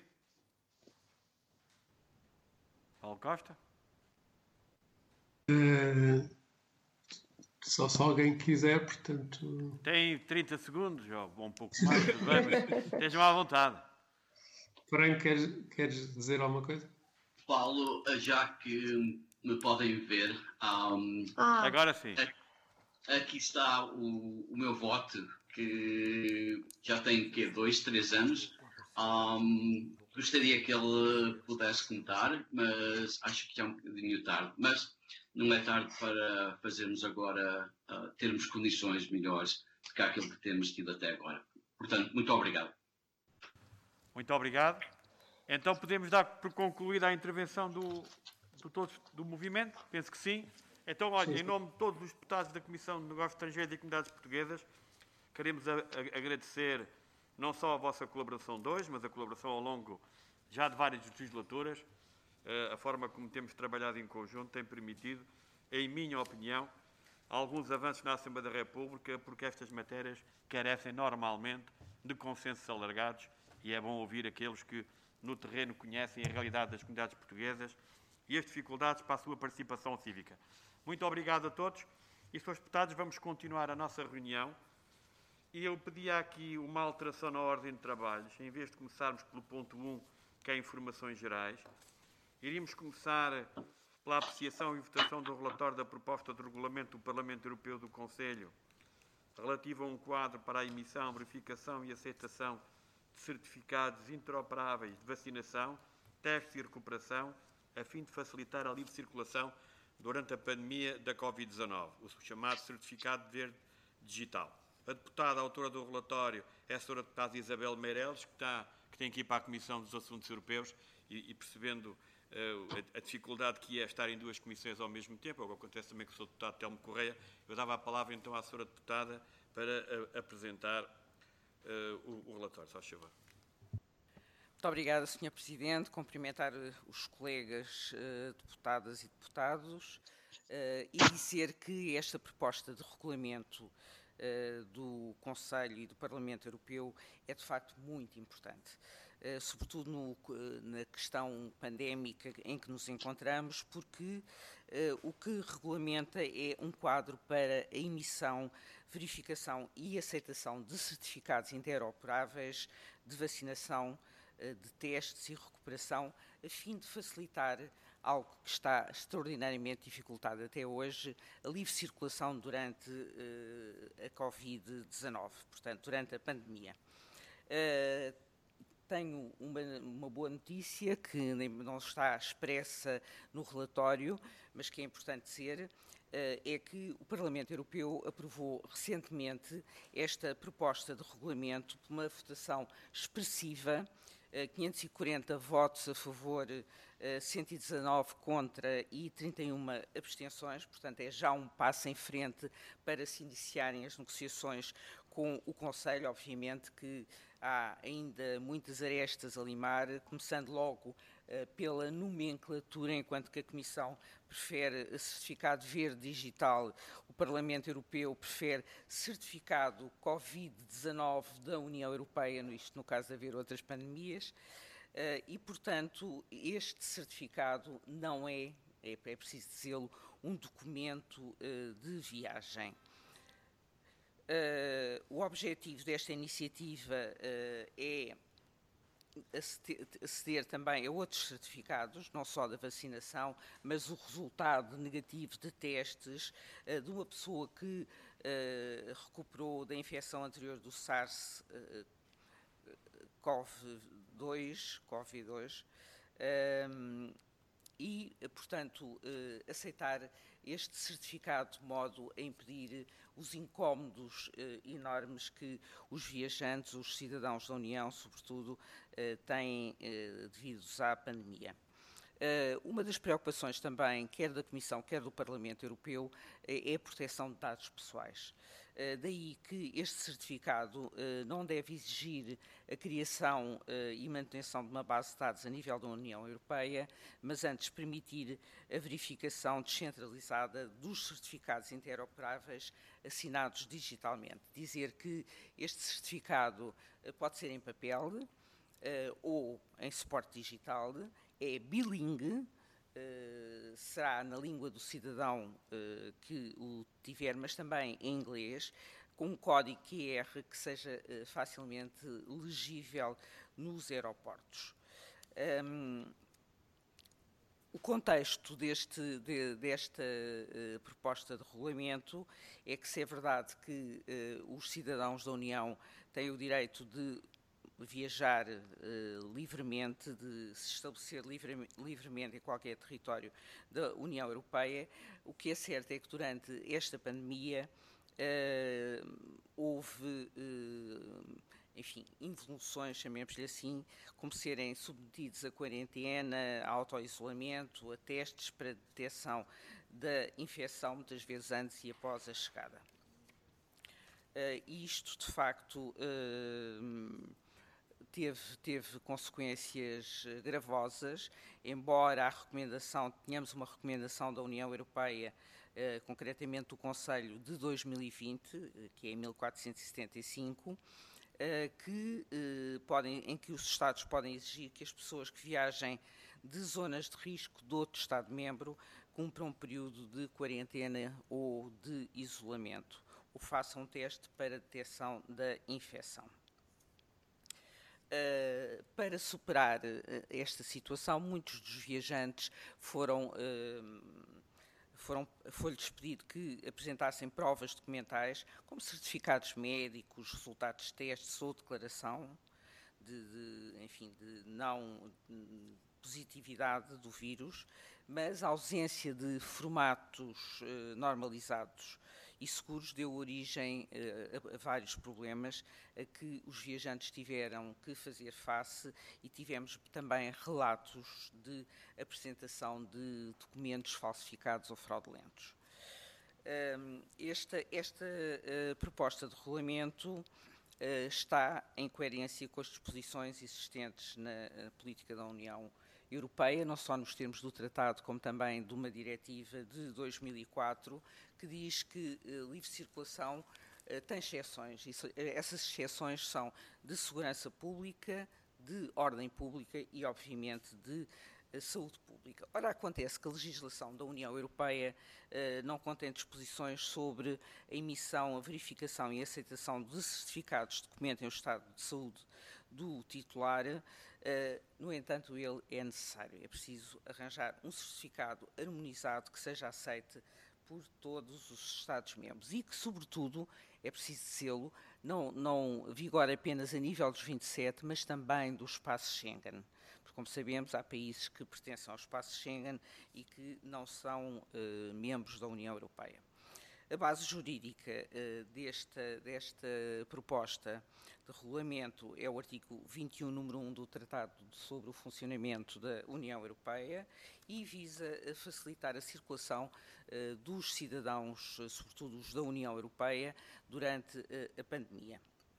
Speaker 1: Paulo Costa.
Speaker 2: Só se alguém quiser, portanto...
Speaker 1: Tem 30 segundos, ou um pouco mais, tudo bem, mas estejam à vontade.
Speaker 2: Franco, queres dizer alguma coisa?
Speaker 3: Paulo, já que me podem ver...
Speaker 1: Agora sim.
Speaker 3: Aqui está o meu voto, que já tem 2, 3 anos. Gostaria que ele pudesse contar, mas acho que é um bocadinho tarde. Mas não é tarde para fazermos agora, termos condições melhores do que aquilo que temos tido até agora. Portanto, muito obrigado.
Speaker 1: Muito obrigado. Então podemos dar por concluída a intervenção do movimento? Penso que sim. Então, olha, em nome de todos os deputados da Comissão de Negócios Estrangeiros e Comunidades Portuguesas, queremos agradecer não só a vossa colaboração de hoje, mas a colaboração ao longo já de várias legislaturas. A forma como temos trabalhado em conjunto tem permitido, em minha opinião, alguns avanços na Assembleia da República, porque estas matérias carecem normalmente de consensos alargados e é bom ouvir aqueles que no terreno conhecem a realidade das comunidades portuguesas e as dificuldades para a sua participação cívica. Muito obrigado a todos e, Srs. Deputados, vamos continuar a nossa reunião e eu pedia aqui uma alteração na ordem de trabalhos. Em vez de começarmos pelo ponto 1, que é informações gerais, iríamos começar pela apreciação e votação do relatório da proposta de regulamento do Parlamento Europeu do Conselho relativo a um quadro para a emissão, verificação e aceitação de certificados interoperáveis de vacinação, testes e recuperação, a fim de facilitar a livre circulação durante a pandemia da Covid-19, o chamado Certificado Verde Digital. A deputada autora do relatório é a Sra. Deputada Isabel Meireles, que tem que ir para a Comissão dos Assuntos Europeus e percebendo a dificuldade que é estar em duas comissões ao mesmo tempo, o que acontece também com o Sr. Deputado Telmo Correia, eu dava a palavra então à Sra. Deputada para apresentar o relatório. Só favor.
Speaker 8: Muito obrigada, Sr. Presidente. Cumprimentar os colegas deputadas e deputados e dizer que esta proposta de regulamento do Conselho e do Parlamento Europeu é de facto muito importante, sobretudo na questão pandémica em que nos encontramos, porque o que regulamenta é um quadro para a emissão, verificação e aceitação de certificados interoperáveis de vacinação, de testes e recuperação, a fim de facilitar algo que está extraordinariamente dificultado até hoje, a livre circulação durante a Covid-19, portanto, durante a pandemia. Tenho uma boa notícia que não está expressa no relatório, mas que é importante dizer, é que o Parlamento Europeu aprovou recentemente esta proposta de regulamento por uma votação expressiva, 540 votos a favor, 119 contra e 31 abstenções, portanto é já um passo em frente para se iniciarem as negociações com o Conselho. Obviamente que há ainda muitas arestas a limar, começando logo pela nomenclatura, enquanto que a Comissão prefere certificado verde digital, o Parlamento Europeu prefere certificado Covid-19 da União Europeia, isto no caso de haver outras pandemias, e, portanto, este certificado não é preciso dizê-lo, um documento de viagem. O objetivo desta iniciativa é aceder também a outros certificados, não só da vacinação, mas o resultado negativo de testes de uma pessoa que recuperou da infecção anterior do SARS-CoV-2, e, portanto, aceitar este certificado de modo a impedir os incómodos enormes que os viajantes, os cidadãos da União, sobretudo, têm devidos à pandemia. Uma das preocupações também, quer da Comissão, quer do Parlamento Europeu, é a proteção de dados pessoais. Daí que este certificado não deve exigir a criação e manutenção de uma base de dados a nível da União Europeia, mas antes permitir a verificação descentralizada dos certificados interoperáveis assinados digitalmente. Dizer que este certificado pode ser em papel ou em suporte digital, é bilingue, será na língua do cidadão que o tiver, mas também em inglês, com um código QR que seja facilmente legível nos aeroportos. O contexto desta proposta de regulamento é que, se é verdade que os cidadãos da União têm o direito de viajar livremente, de se estabelecer livremente em qualquer território da União Europeia, o que é certo é que durante esta pandemia houve, enfim, involuções, chamemos-lhe assim, como serem submetidos a quarentena, a autoisolamento, a testes para detecção da infecção, muitas vezes antes e após a chegada. Isto, de facto, teve consequências gravosas, embora tenhamos uma recomendação da União Europeia, concretamente do Conselho de 2020, que é em 1475, em que os Estados podem exigir que as pessoas que viajem de zonas de risco de outro Estado-membro cumpram um período de quarentena ou de isolamento, ou façam um teste para detecção da infecção. Para superar esta situação, muitos dos viajantes foi-lhes pedido que apresentassem provas documentais, como certificados médicos, resultados de testes ou declaração de não positividade do vírus, mas a ausência de formatos normalizados e seguros deu origem a vários problemas a que os viajantes tiveram que fazer face, e tivemos também relatos de apresentação de documentos falsificados ou fraudulentos. Esta proposta de regulamento está em coerência com as disposições existentes na política da União Europeia, não só nos termos do tratado, como também de uma diretiva de 2004, que diz que livre circulação tem exceções. Essas exceções são de segurança pública, de ordem pública e, obviamente, de saúde pública. Ora, acontece que a legislação da União Europeia não contém disposições sobre a emissão, a verificação e a aceitação de certificados que documentem o estado de saúde do titular. No entanto, ele é necessário. É preciso arranjar um certificado harmonizado que seja aceite por todos os Estados-membros e que, sobretudo, é preciso sê-lo, não vigora apenas a nível dos 27, mas também do espaço Schengen. Porque, como sabemos, há países que pertencem ao espaço Schengen e que não são membros da União Europeia. A base jurídica desta proposta de regulamento é o artigo 21, número 1 do Tratado sobre o Funcionamento da União Europeia e visa facilitar a circulação dos cidadãos, sobretudo os da União Europeia, durante a pandemia.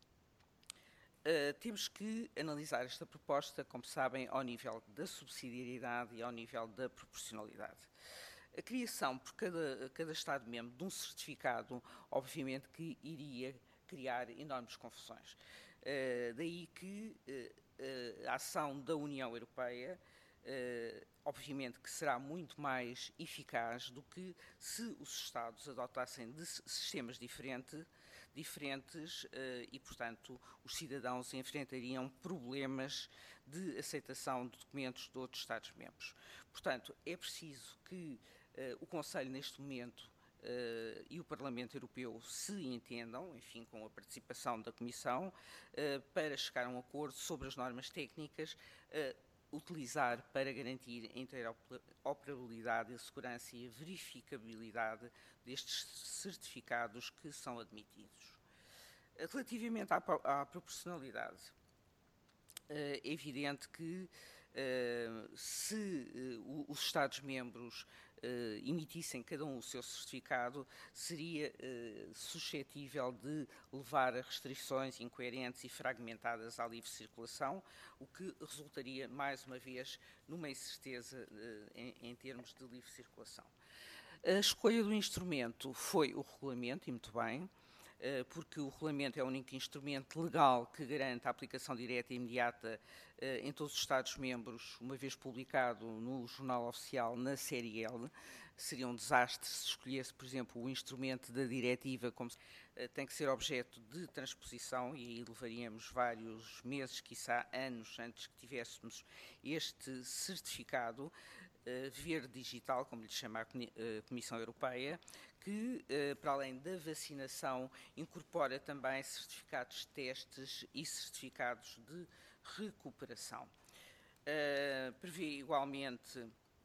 Speaker 8: Temos que analisar esta proposta, como sabem, ao nível da subsidiariedade e ao nível da proporcionalidade. A criação por cada Estado-membro de um certificado, obviamente que iria criar enormes confusões. Daí que a ação da União Europeia, obviamente que será muito mais eficaz do que se os Estados adotassem sistemas diferentes e, portanto, os cidadãos enfrentariam problemas de aceitação de documentos de outros Estados-membros. Portanto, é preciso que o Conselho, neste momento, e o Parlamento Europeu se entendam, enfim, com a participação da Comissão, para chegar a um acordo sobre as normas técnicas utilizar para garantir a interoperabilidade, a segurança e a verificabilidade destes certificados que são admitidos. Relativamente à proporcionalidade, é evidente que se os Estados-membros emitissem cada um o seu certificado, seria suscetível de levar a restrições incoerentes e fragmentadas à livre circulação, o que resultaria, mais uma vez, numa incerteza em termos de livre circulação. A escolha do instrumento foi o regulamento, e muito bem, porque o regulamento é o único instrumento legal que garante a aplicação direta e imediata em todos os Estados-membros, uma vez publicado no Jornal Oficial na série L. Seria um desastre se escolhesse, por exemplo, o instrumento da diretiva, como tem que ser objeto de transposição, e aí levaríamos vários meses, quiçá anos, antes que tivéssemos este certificado verde digital, como lhe chama a Comissão Europeia, que, para além da vacinação, incorpora também certificados de testes e certificados de recuperação. Prevê igualmente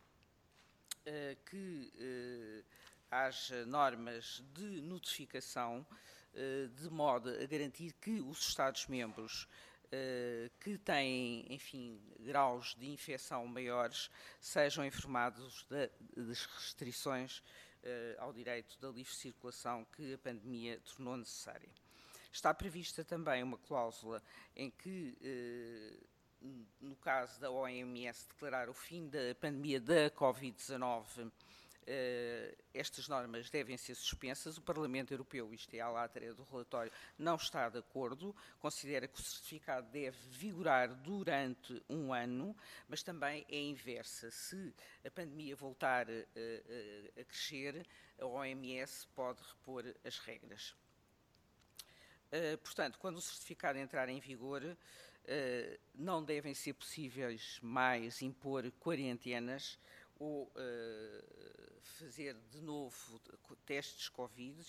Speaker 8: que haja normas de notificação de modo a garantir que os Estados-membros que têm, enfim, graus de infecção maiores sejam informados das restrições ao direito da livre circulação que a pandemia tornou necessária. Está prevista também uma cláusula em que, no caso da OMS declarar o fim da pandemia da Covid-19, estas normas devem ser suspensas. O Parlamento Europeu, isto é a letra do relatório, não está de acordo, considera que o certificado deve vigorar durante um ano, mas também é inversa. Se a pandemia voltar a crescer, a OMS pode repor as regras. Portanto, quando o certificado entrar em vigor, não devem ser possíveis mais impor quarentenas ou fazer de novo testes Covid.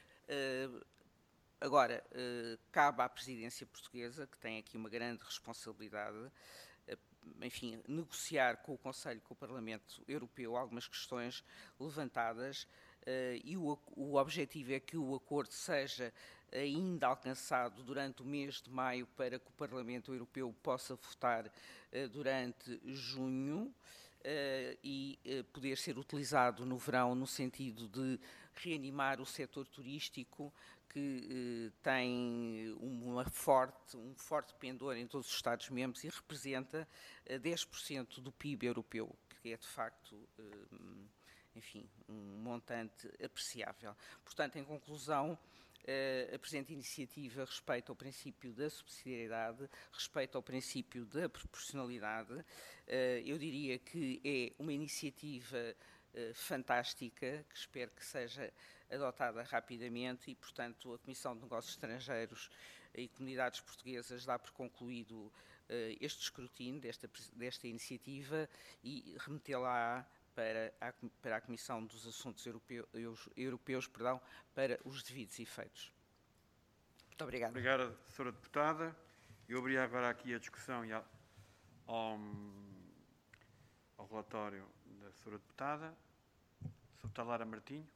Speaker 8: Agora, cabe à presidência portuguesa, que tem aqui uma grande responsabilidade, enfim, negociar com o Conselho, com o Parlamento Europeu, algumas questões levantadas, e o objetivo é que o acordo seja ainda alcançado durante o mês de maio, para que o Parlamento Europeu possa votar durante junho, e poder ser utilizado no verão no sentido de reanimar o setor turístico, que tem um forte pendor em todos os Estados-membros e representa 10% do PIB europeu, que é de facto, enfim, um montante apreciável. Portanto, em conclusão, a presente iniciativa respeita ao princípio da subsidiariedade, respeita ao princípio da proporcionalidade. Eu diria que é uma iniciativa fantástica, que espero que seja adotada rapidamente, e, portanto, a Comissão de Negócios Estrangeiros e Comunidades Portuguesas dá por concluído este escrutínio desta iniciativa e remetê-la para a Comissão dos Assuntos Europeus, para os devidos efeitos. Muito obrigado.
Speaker 1: Obrigada, Sra. Deputada. Eu abri agora aqui a discussão e ao relatório da Sra. Deputada. Sra. Deputada Lara Martinho.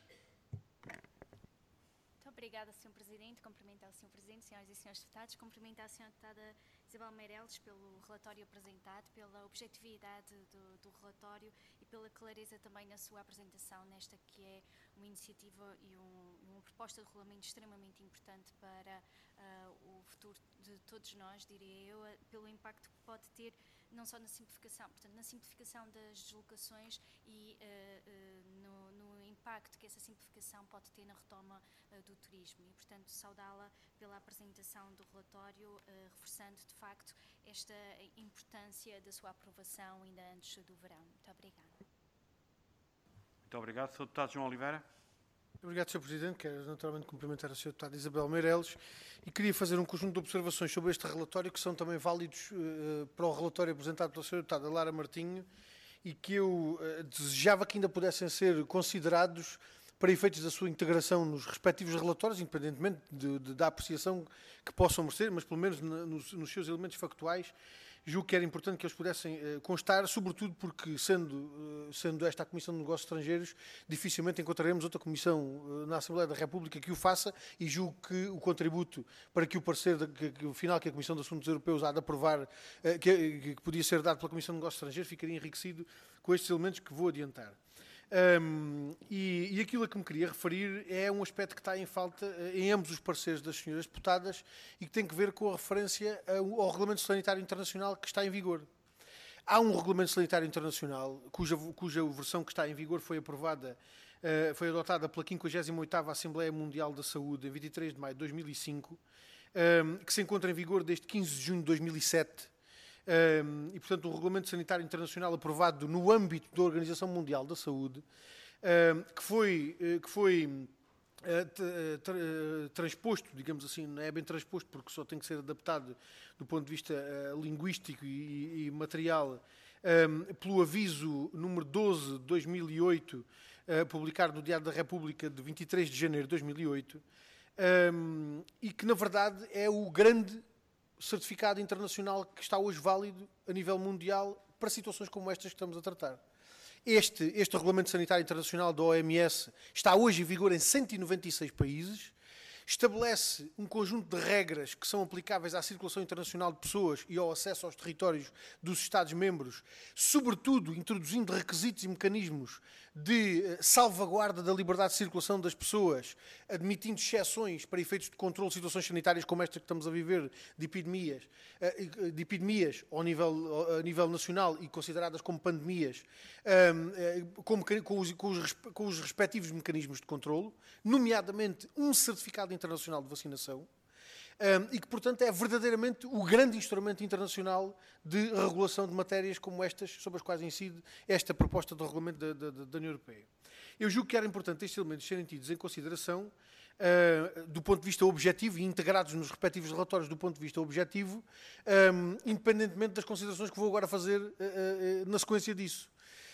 Speaker 9: Muito obrigada, Sr. Presidente. Cumprimentar o Sr. Presidente, senhoras e senhores deputados. Cumprimentar a Sra. Deputada Isabel Meireles pelo relatório apresentado, pela objetividade do relatório e pela clareza também na sua apresentação, nesta que é uma iniciativa e uma proposta de regulamento extremamente importante para o futuro de todos nós, diria eu, pelo impacto que pode ter não só na simplificação, portanto, na simplificação das deslocações e no impacto que essa simplificação pode ter na retoma do turismo. E, portanto, saudá-la pela apresentação do relatório, reforçando, de facto, esta importância da sua aprovação ainda antes do verão. Muito obrigada.
Speaker 1: Muito obrigado. Sr. Deputado João Oliveira.
Speaker 10: Obrigado, Sr. Presidente. Quero naturalmente cumprimentar a Sra. Deputada Isabel Meireles e queria fazer um conjunto de observações sobre este relatório que são também válidos para o relatório apresentado pela Sra. Deputada Lara Martinho e que eu desejava que ainda pudessem ser considerados para efeitos da sua integração nos respectivos relatórios, independentemente da apreciação que possam merecer, mas pelo menos nos seus elementos factuais, julgo que era importante que eles pudessem constar, sobretudo porque, sendo esta a Comissão de Negócios Estrangeiros, dificilmente encontraremos outra comissão na Assembleia da República que o faça, e julgo que o contributo para que o parecer final que a Comissão de Assuntos Europeus há de aprovar, que podia ser dado pela Comissão de Negócios Estrangeiros, ficaria enriquecido com estes elementos que vou adiantar. E aquilo a que me queria referir é um aspecto que está em falta em ambos os pareceres das senhoras deputadas e que tem que ver com a referência ao Regulamento Sanitário Internacional que está em vigor. Há um Regulamento Sanitário Internacional cuja versão que está em vigor foi aprovada, foi adotada pela 58ª Assembleia Mundial da Saúde em 23 de maio de 2005, que se encontra em vigor desde 15 de junho de 2007, e, portanto, um Regulamento Sanitário Internacional aprovado no âmbito da Organização Mundial da Saúde, que foi transposto, digamos assim, não é bem transposto porque só tem que ser adaptado do ponto de vista linguístico e material, pelo aviso número 12 de 2008, publicado no Diário da República de 23 de janeiro de 2008, e que, na verdade, é o grande certificado internacional que está hoje válido a nível mundial para situações como estas que estamos a tratar. Este Regulamento Sanitário Internacional da OMS está hoje em vigor em 196 países estabelece um conjunto de regras que são aplicáveis à circulação internacional de pessoas e ao acesso aos territórios dos Estados-membros, sobretudo introduzindo requisitos e mecanismos de salvaguarda da liberdade de circulação das pessoas, admitindo exceções para efeitos de controle de situações sanitárias como esta que estamos a viver, de epidemias a nível nacional e consideradas como pandemias, com os respectivos mecanismos de controlo, nomeadamente um certificado internacional de vacinação, e que, portanto, é verdadeiramente o grande instrumento internacional de regulação de matérias como estas, sobre as quais incide esta proposta de regulamento da União Europeia. Eu julgo que era importante estes elementos serem tidos em consideração do ponto de vista objetivo e integrados nos respectivos relatórios do ponto de vista objetivo, independentemente das considerações que vou agora fazer na sequência disso.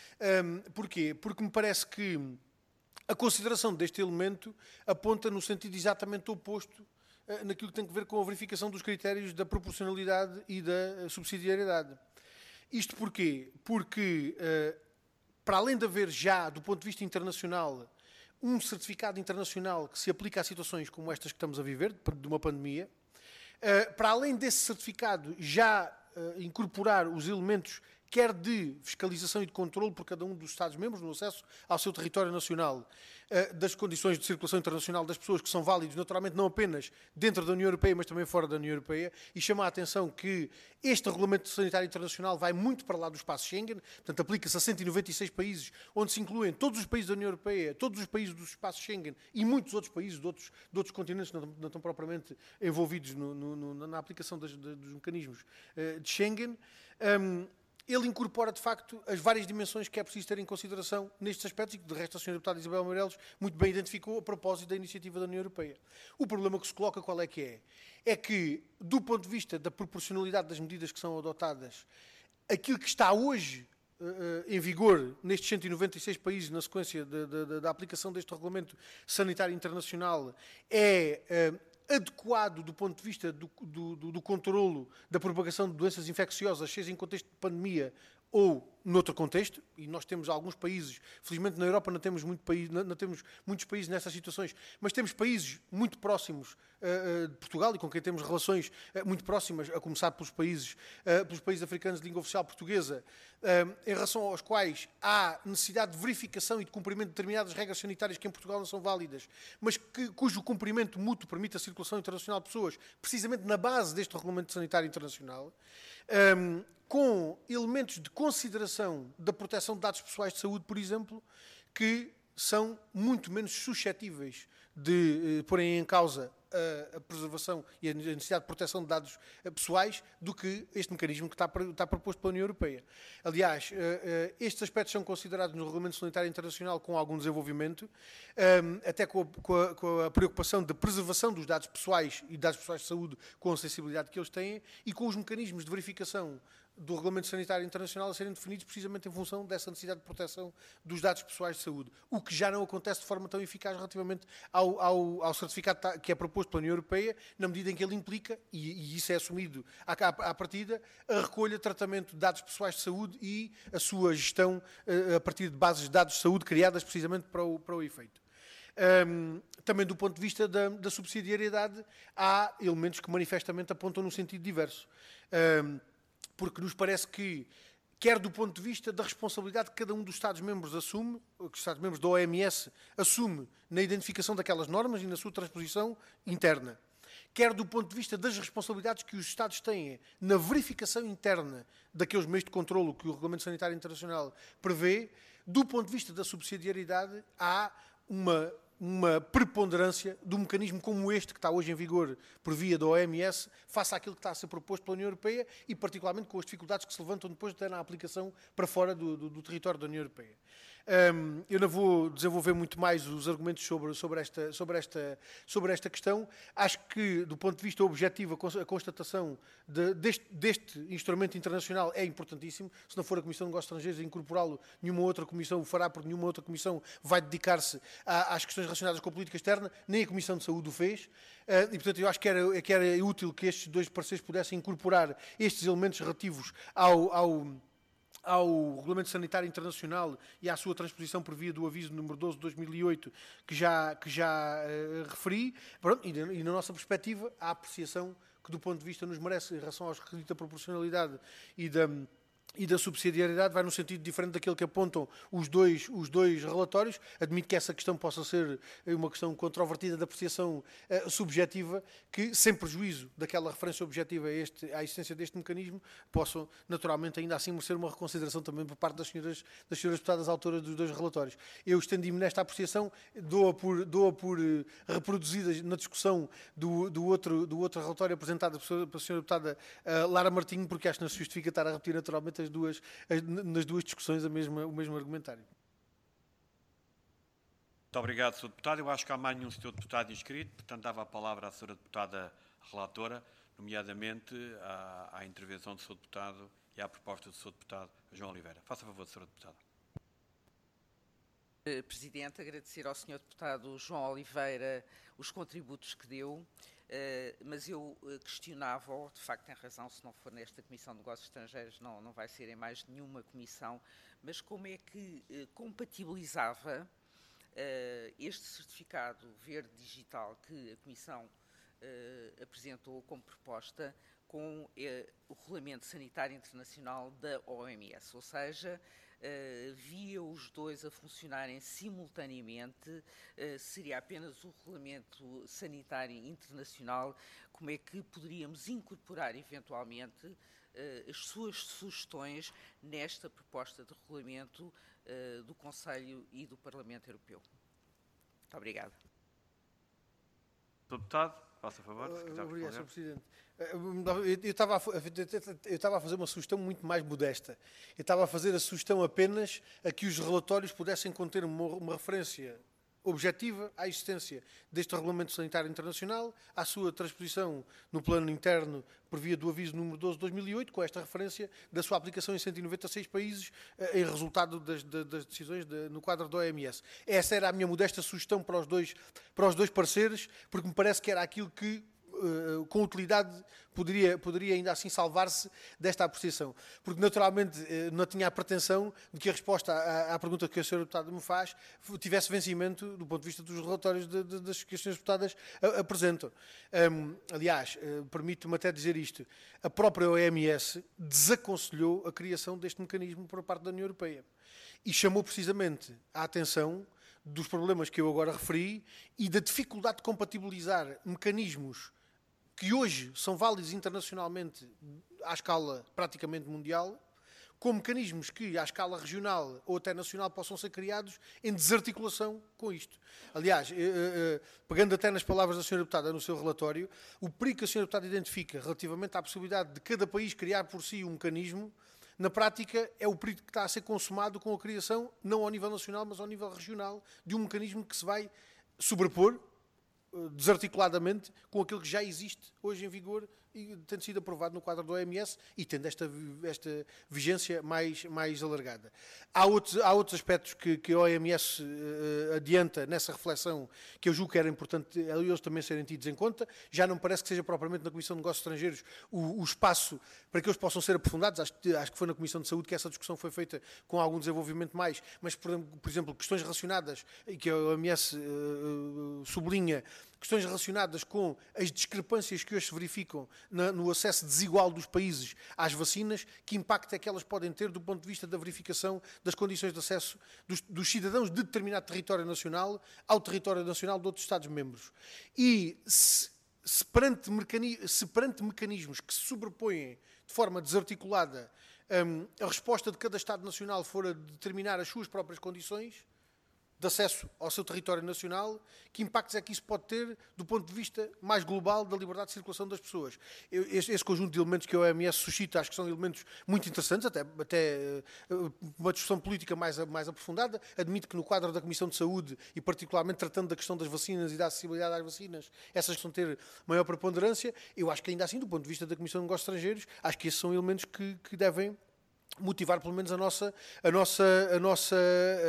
Speaker 10: Porquê? Porque me parece que a consideração deste elemento aponta no sentido exatamente oposto naquilo que tem a ver com a verificação dos critérios da proporcionalidade e da subsidiariedade. Isto porquê? Porque, para além de haver já, do ponto de vista internacional, um certificado internacional que se aplica a situações como estas que estamos a viver, de uma pandemia, para além desse certificado já incorporar os elementos quer de fiscalização e de controle por cada um dos Estados-membros no acesso ao seu território nacional, das condições de circulação internacional das pessoas que são válidos, naturalmente, não apenas dentro da União Europeia, mas também fora da União Europeia, e chama a atenção que este regulamento sanitário internacional vai muito para lá do espaço Schengen, portanto, aplica-se a 196 países, onde se incluem todos os países da União Europeia, todos os países do espaço Schengen e muitos outros países de outros continentes que não estão propriamente envolvidos na aplicação dos mecanismos de Schengen. Ele incorpora, de facto, as várias dimensões que é preciso ter em consideração nestes aspectos e que, de resto, a Sra. Deputada Isabel Meireles muito bem identificou a propósito da iniciativa da União Europeia. O problema que se coloca qual é que é? É que, do ponto de vista da proporcionalidade das medidas que são adotadas, aquilo que está hoje em vigor nestes 196 países na sequência da aplicação deste regulamento sanitário internacional é adequado do ponto de vista do controlo da propagação de doenças infecciosas, seja em contexto de pandemia ou noutro contexto, e nós temos alguns países, felizmente na Europa não temos muitos países nessas situações, mas temos países muito próximos de Portugal e com quem temos relações muito próximas, a começar pelos países africanos de língua oficial portuguesa, em relação aos quais há necessidade de verificação e de cumprimento de determinadas regras sanitárias que em Portugal não são válidas, mas cujo cumprimento mútuo permite a circulação internacional de pessoas, precisamente na base deste regulamento sanitário internacional, com elementos de consideração da proteção de dados pessoais de saúde, por exemplo, que são muito menos suscetíveis de porem em causa a preservação e a necessidade de proteção de dados pessoais do que este mecanismo que está proposto pela União Europeia. Aliás, estes aspectos são considerados no Regulamento Sanitário Internacional com algum desenvolvimento, até com a preocupação de preservação dos dados pessoais e dados pessoais de saúde com a sensibilidade que eles têm e com os mecanismos de verificação do Regulamento Sanitário Internacional a serem definidos precisamente em função dessa necessidade de proteção dos dados pessois de saúde, o que já não acontece de forma tão eficaz relativamente ao certificado que é proposto pela União Europeia, na medida em que ele implica, e isso é assumido à partida, a recolha, tratamento de dados pessoais de saúde e a sua gestão a partir de bases de dados de saúde criadas precisamente para o efeito. Também do ponto de vista da subsidiariedade, há elementos que manifestamente apontam num sentido diverso. Porque nos parece que, quer do ponto de vista da responsabilidade que cada um dos Estados-membros assume, que os Estados-membros da OMS assume na identificação daquelas normas e na sua transposição interna, quer do ponto de vista das responsabilidades que os Estados têm na verificação interna daqueles meios de controlo que o Regulamento Sanitário Internacional prevê, do ponto de vista da subsidiariedade, há uma preponderância de um mecanismo como este, que está hoje em vigor por via da OMS, face àquilo que está a ser proposto pela União Europeia e, particularmente, com as dificuldades que se levantam depois de ter na aplicação para fora do território da União Europeia. Eu não vou desenvolver muito mais os argumentos sobre esta questão. Acho que, do ponto de vista objetivo, a constatação deste instrumento internacional é importantíssimo. Se não for a Comissão de Negócios Estrangeiros a incorporá-lo, nenhuma outra comissão o fará, porque nenhuma outra comissão vai dedicar-se às questões relacionadas com a política externa, nem a Comissão de Saúde o fez. E, portanto, eu acho que era útil que estes dois parceiros pudessem incorporar estes elementos relativos ao Regulamento Sanitário Internacional e à sua transposição por via do aviso número 12 de 2008, que já referi. Pronto, e na nossa perspectiva, a apreciação que do ponto de vista nos merece em relação aos requisitos da proporcionalidade e da subsidiariedade vai no sentido diferente daquilo que apontam os dois relatórios. Admito que essa questão possa ser uma questão controvertida de apreciação subjetiva, que, sem prejuízo daquela referência objetiva à existência deste mecanismo, possam, naturalmente, ainda assim merecer uma reconsideração também por parte das senhoras deputadas autoras dos dois relatórios. Eu estendi-me nesta apreciação, dou-a por reproduzida na discussão do outro relatório apresentado pela senhora deputada Lara Martinho, porque acho que não se justifica estar a repetir naturalmente nas duas discussões o mesmo argumentário.
Speaker 1: Muito obrigado, Sr. Deputado. Eu acho que há mais nenhum Sr. Deputado inscrito, portanto dava a palavra à Sra. Deputada relatora, nomeadamente à intervenção do Sr. Deputado e à proposta do Sr. Deputado João Oliveira. Faça favor, Sra. Deputada.
Speaker 8: Presidente, agradecer ao Sr. Deputado João Oliveira os contributos que deu, mas eu questionava, de facto tem razão, se não for nesta Comissão de Negócios Estrangeiros não vai ser em mais nenhuma comissão, mas como é que compatibilizava este certificado verde digital que a Comissão apresentou como proposta com o Regulamento Sanitário Internacional da OMS, ou seja, via os dois a funcionarem simultaneamente, seria apenas o Regulamento Sanitário Internacional, como é que poderíamos incorporar eventualmente as suas sugestões nesta proposta de regulamento do Conselho e do Parlamento Europeu. Muito obrigado.
Speaker 1: Sr. Deputado, faça favor.
Speaker 10: Obrigado, Sr. Presidente. Eu estava a fazer uma sugestão muito mais modesta. Eu estava a fazer a sugestão apenas a que os relatórios pudessem conter uma referência objetiva à existência deste Regulamento Sanitário Internacional, à sua transposição no plano interno por via do aviso número 12 de 2008, com esta referência da sua aplicação em 196 países, em resultado das decisões no quadro da OMS. Essa era a minha modesta sugestão para os dois pareceres, porque me parece que era aquilo que, com utilidade, poderia ainda assim salvar-se desta apreciação. Porque, naturalmente, não tinha a pretensão de que a resposta à pergunta que a senhora deputada me faz tivesse vencimento do ponto de vista dos relatórios das que as senhoras deputadas apresentam. Aliás, permito-me até dizer isto, a própria OMS desaconselhou a criação deste mecanismo por parte da União Europeia e chamou precisamente a atenção dos problemas que eu agora referi e da dificuldade de compatibilizar mecanismos que hoje são válidos internacionalmente à escala praticamente mundial, com mecanismos que à escala regional ou até nacional possam ser criados em desarticulação com isto. Aliás, pegando até nas palavras da Sra. Deputada no seu relatório, o perigo que a Sra. Deputada identifica relativamente à possibilidade de cada país criar por si um mecanismo, na prática é o perigo que está a ser consumado com a criação, não ao nível nacional, mas ao nível regional, de um mecanismo que se vai sobrepor desarticuladamente com aquilo que já existe hoje em vigor e tendo sido aprovado no quadro do OMS e tendo esta vigência mais alargada. Há outros aspectos que a OMS adianta nessa reflexão que eu julgo que era importante eles também serem tidos em conta. Já não parece que seja propriamente na Comissão de Negócios Estrangeiros o espaço para que eles possam ser aprofundados. Acho que foi na Comissão de Saúde que essa discussão foi feita com algum desenvolvimento mais, mas, por exemplo, questões relacionadas, e que a OMS sublinha, questões relacionadas com as discrepâncias que hoje se verificam no acesso desigual dos países às vacinas, que impacto é que elas podem ter do ponto de vista da verificação das condições de acesso dos cidadãos de determinado território nacional ao território nacional de outros Estados-membros. E se perante mecanismos que se sobrepõem de forma desarticulada, a resposta de cada Estado nacional for a determinar as suas próprias condições de acesso ao seu território nacional, que impactos é que isso pode ter do ponto de vista mais global da liberdade de circulação das pessoas? Esse conjunto de elementos que a OMS suscita, acho que são elementos muito interessantes, até uma discussão política mais aprofundada. Admito que no quadro da Comissão de Saúde, e particularmente tratando da questão das vacinas e da acessibilidade às vacinas, essas vão ter maior preponderância. Eu acho que ainda assim, do ponto de vista da Comissão de Negócios Estrangeiros, acho que esses são elementos que devem motivar pelo menos a nossa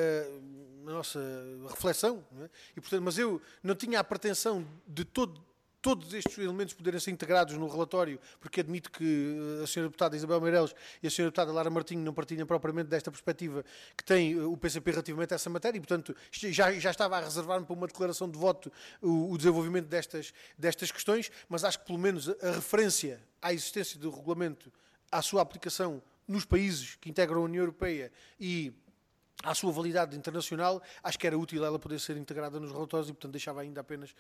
Speaker 10: reflexão, não é? E, portanto, mas eu não tinha a pretensão de todo todos estes elementos poderem ser integrados no relatório, porque admito que a Sra. Deputada Isabel Meireles e a Sra. Deputada Lara Martinho não partilham propriamente desta perspectiva que tem o PCP relativamente a essa matéria, e, portanto, já estava a reservar-me para uma declaração de voto o desenvolvimento destas questões, mas acho que, pelo menos, a referência à existência do regulamento, à sua aplicação nos países que integram a União Europeia e à sua validade internacional, acho que era útil ela poder ser integrada nos relatórios e, portanto, deixava ainda apenas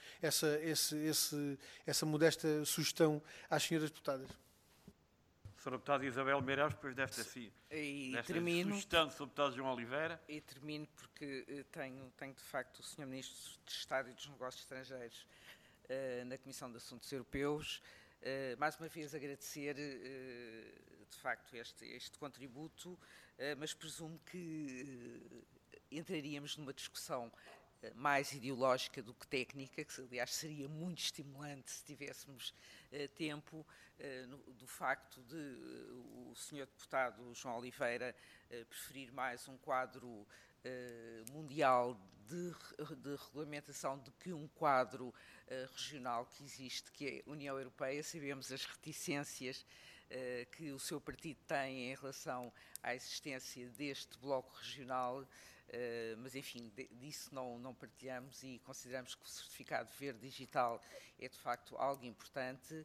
Speaker 10: essa modesta sugestão às senhoras deputadas.
Speaker 1: Sra. Deputada Isabel Meireles, depois desta sugestão do Sr. Deputado João Oliveira.
Speaker 8: E termino porque tenho de facto o Sr. Ministro de Estado e dos Negócios Estrangeiros na Comissão de Assuntos Europeus. Mais uma vez agradecer de facto este contributo, mas presumo que entraríamos numa discussão mais ideológica do que técnica, que aliás seria muito estimulante se tivéssemos tempo, do facto de o Sr. Deputado João Oliveira preferir mais um quadro mundial de regulamentação do que um quadro regional que existe, que é a União Europeia. Sabemos as reticências que o seu partido tem em relação à existência deste bloco regional, mas enfim, disso não partilhamos e consideramos que o certificado verde digital é de facto algo importante,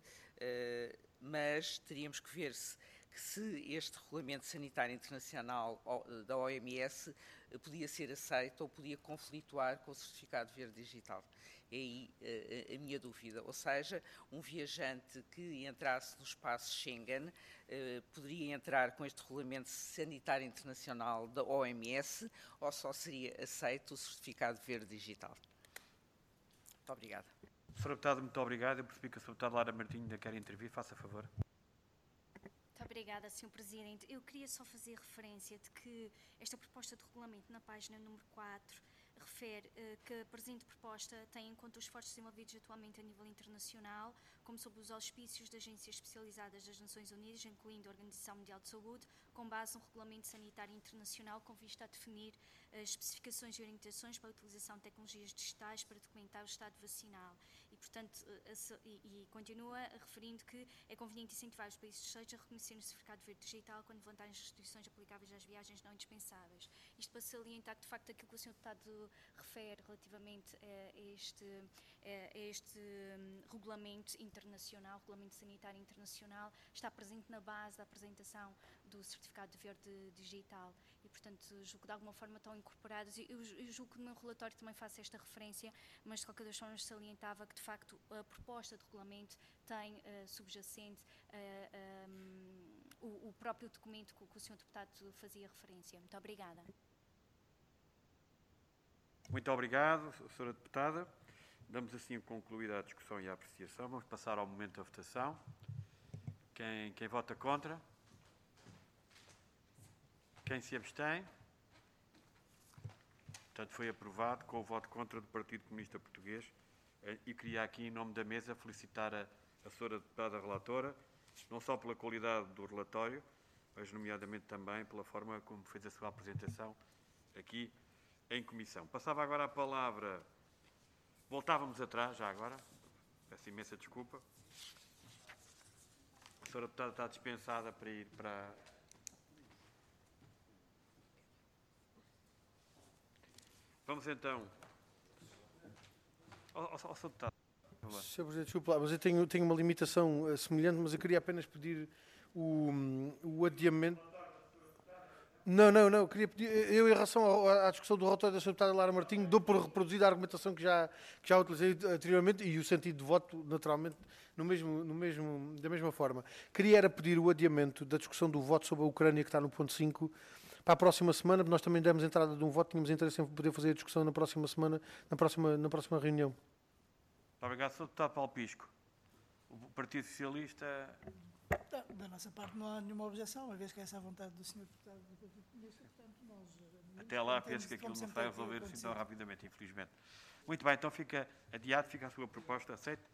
Speaker 8: mas teríamos que ver se este regulamento sanitário internacional da OMS podia ser aceito ou podia conflituar com o certificado verde digital. É aí a minha dúvida. Ou seja, um viajante que entrasse no espaço Schengen poderia entrar com este regulamento sanitário internacional da OMS ou só seria aceito o certificado verde digital? Muito obrigada.
Speaker 1: Sr. Deputado, muito obrigado. Eu percebi que a Sra. Deputada Lara Martinho ainda quer intervir. Faça favor.
Speaker 9: Muito obrigada, Sr. Presidente. Eu queria só fazer referência de que esta proposta de regulamento, na página número 4, refere que a presente proposta tem em conta os esforços desenvolvidos atualmente a nível internacional, como sob os auspícios de agências especializadas das Nações Unidas, incluindo a Organização Mundial de Saúde, com base no Regulamento Sanitário Internacional, com vista a definir especificações e orientações para a utilização de tecnologias digitais para documentar o estado vacinal. E, portanto, continua referindo que é conveniente incentivar os países terceiros a reconhecerem o certificado verde digital quando levantarem as restrições aplicáveis às viagens não indispensáveis. Isto para salientar que, de facto, aquilo que o Sr. Deputado refere relativamente a este regulamento internacional, regulamento sanitário internacional, está presente na base da apresentação do certificado verde digital e, portanto, julgo que de alguma forma estão incorporados. Eu julgo que no meu relatório também faço esta referência, mas de qualquer das formas salientava que, de facto, a proposta de regulamento tem subjacente o próprio documento que o Sr. Deputado fazia referência. Muito obrigada.
Speaker 1: Muito obrigado, Sra. Deputada. Damos assim concluída a discussão e a apreciação. Vamos passar ao momento da votação. Quem vota contra? Quem se abstém? Portanto, foi aprovado com o voto contra do Partido Comunista Português. E queria aqui, em nome da mesa, felicitar a Sra. Deputada Relatora, não só pela qualidade do relatório, mas nomeadamente também pela forma como fez a sua apresentação aqui em comissão. Passava agora a palavra. Voltávamos atrás, já agora. Peço imensa desculpa. A Sra. Deputada está dispensada para ir para... Vamos então... Sr. Deputado, por favor.
Speaker 10: Sr. Presidente, desculpa lá, mas eu tenho uma limitação semelhante, mas eu queria apenas pedir o adiamento... Não, queria pedir, eu em relação à discussão do relatório da Sra. Deputada Lara Martinho, dou por reproduzida a argumentação que já utilizei anteriormente e o sentido de voto, naturalmente, da mesma forma. Queria era pedir o adiamento da discussão do voto sobre a Ucrânia, que está no ponto 5, para a próxima semana, porque nós também demos entrada de um voto, tínhamos interesse em poder fazer a discussão na próxima semana, na próxima reunião.
Speaker 1: Muito obrigado, Sr. Deputado Paulo Pisco. O Partido Socialista...
Speaker 5: Da nossa parte não há nenhuma objeção, uma vez que essa é a vontade do Sr. Deputado do Partido Comunista, portanto nós...
Speaker 1: Até lá penso que aquilo não se vai resolver assim tão rapidamente, infelizmente. Muito bem, então fica adiado, fica a sua proposta aceita.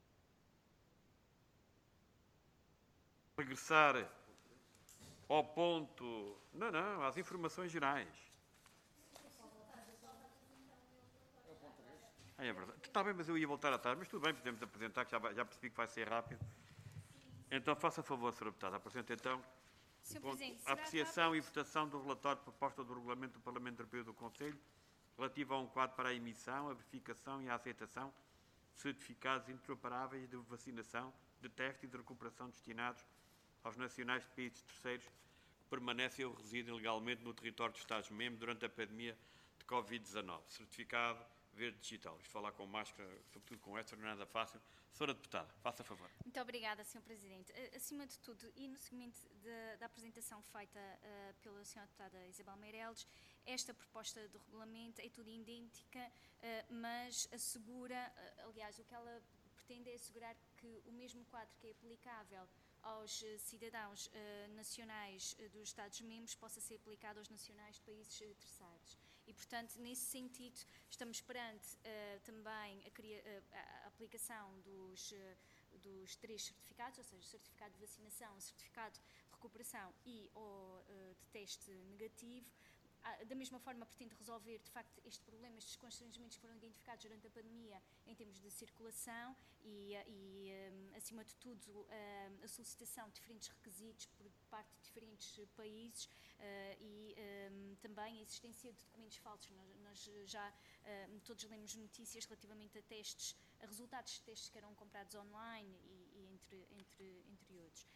Speaker 1: Regressar ao ponto... Não, às informações gerais. É verdade. Está bem, mas eu ia voltar atrás, mas tudo bem, podemos apresentar, que já percebi que vai ser rápido. Então, faça favor, Sra. Deputada, apresente então a apreciação e votação do relatório de proposta do Regulamento do Parlamento Europeu e do Conselho relativo a um quadro para a emissão, a verificação e a aceitação de certificados interoperáveis de vacinação, de teste e de recuperação destinados aos nacionais de países terceiros que permanecem ou residem legalmente no território dos Estados-membros durante a pandemia de Covid-19. Certificado verde digital. Isto falar com máscara, sobretudo com esta, não é nada fácil. Senhora Deputada, faça favor.
Speaker 9: Muito obrigada, Sr. Presidente. Acima de tudo, e no seguimento da apresentação feita pela Sra. Deputada Isabel Meireles, esta proposta de regulamento é tudo idêntica, mas assegura, aliás, o que ela pretende é assegurar que o mesmo quadro que é aplicável aos cidadãos nacionais dos Estados-membros possa ser aplicado aos nacionais de países terceiros. E, portanto, nesse sentido, estamos perante também a aplicação dos 3 certificados, ou seja, certificado de vacinação, certificado de recuperação e ou de teste negativo. Da mesma forma, pretende resolver, de facto, este problema, estes constrangimentos que foram identificados durante a pandemia em termos de circulação e acima de tudo, a solicitação de diferentes requisitos por parte de diferentes países e também a existência de documentos falsos. Nós já todos lemos notícias relativamente a testes, a resultados de testes que eram comprados online e entre outros.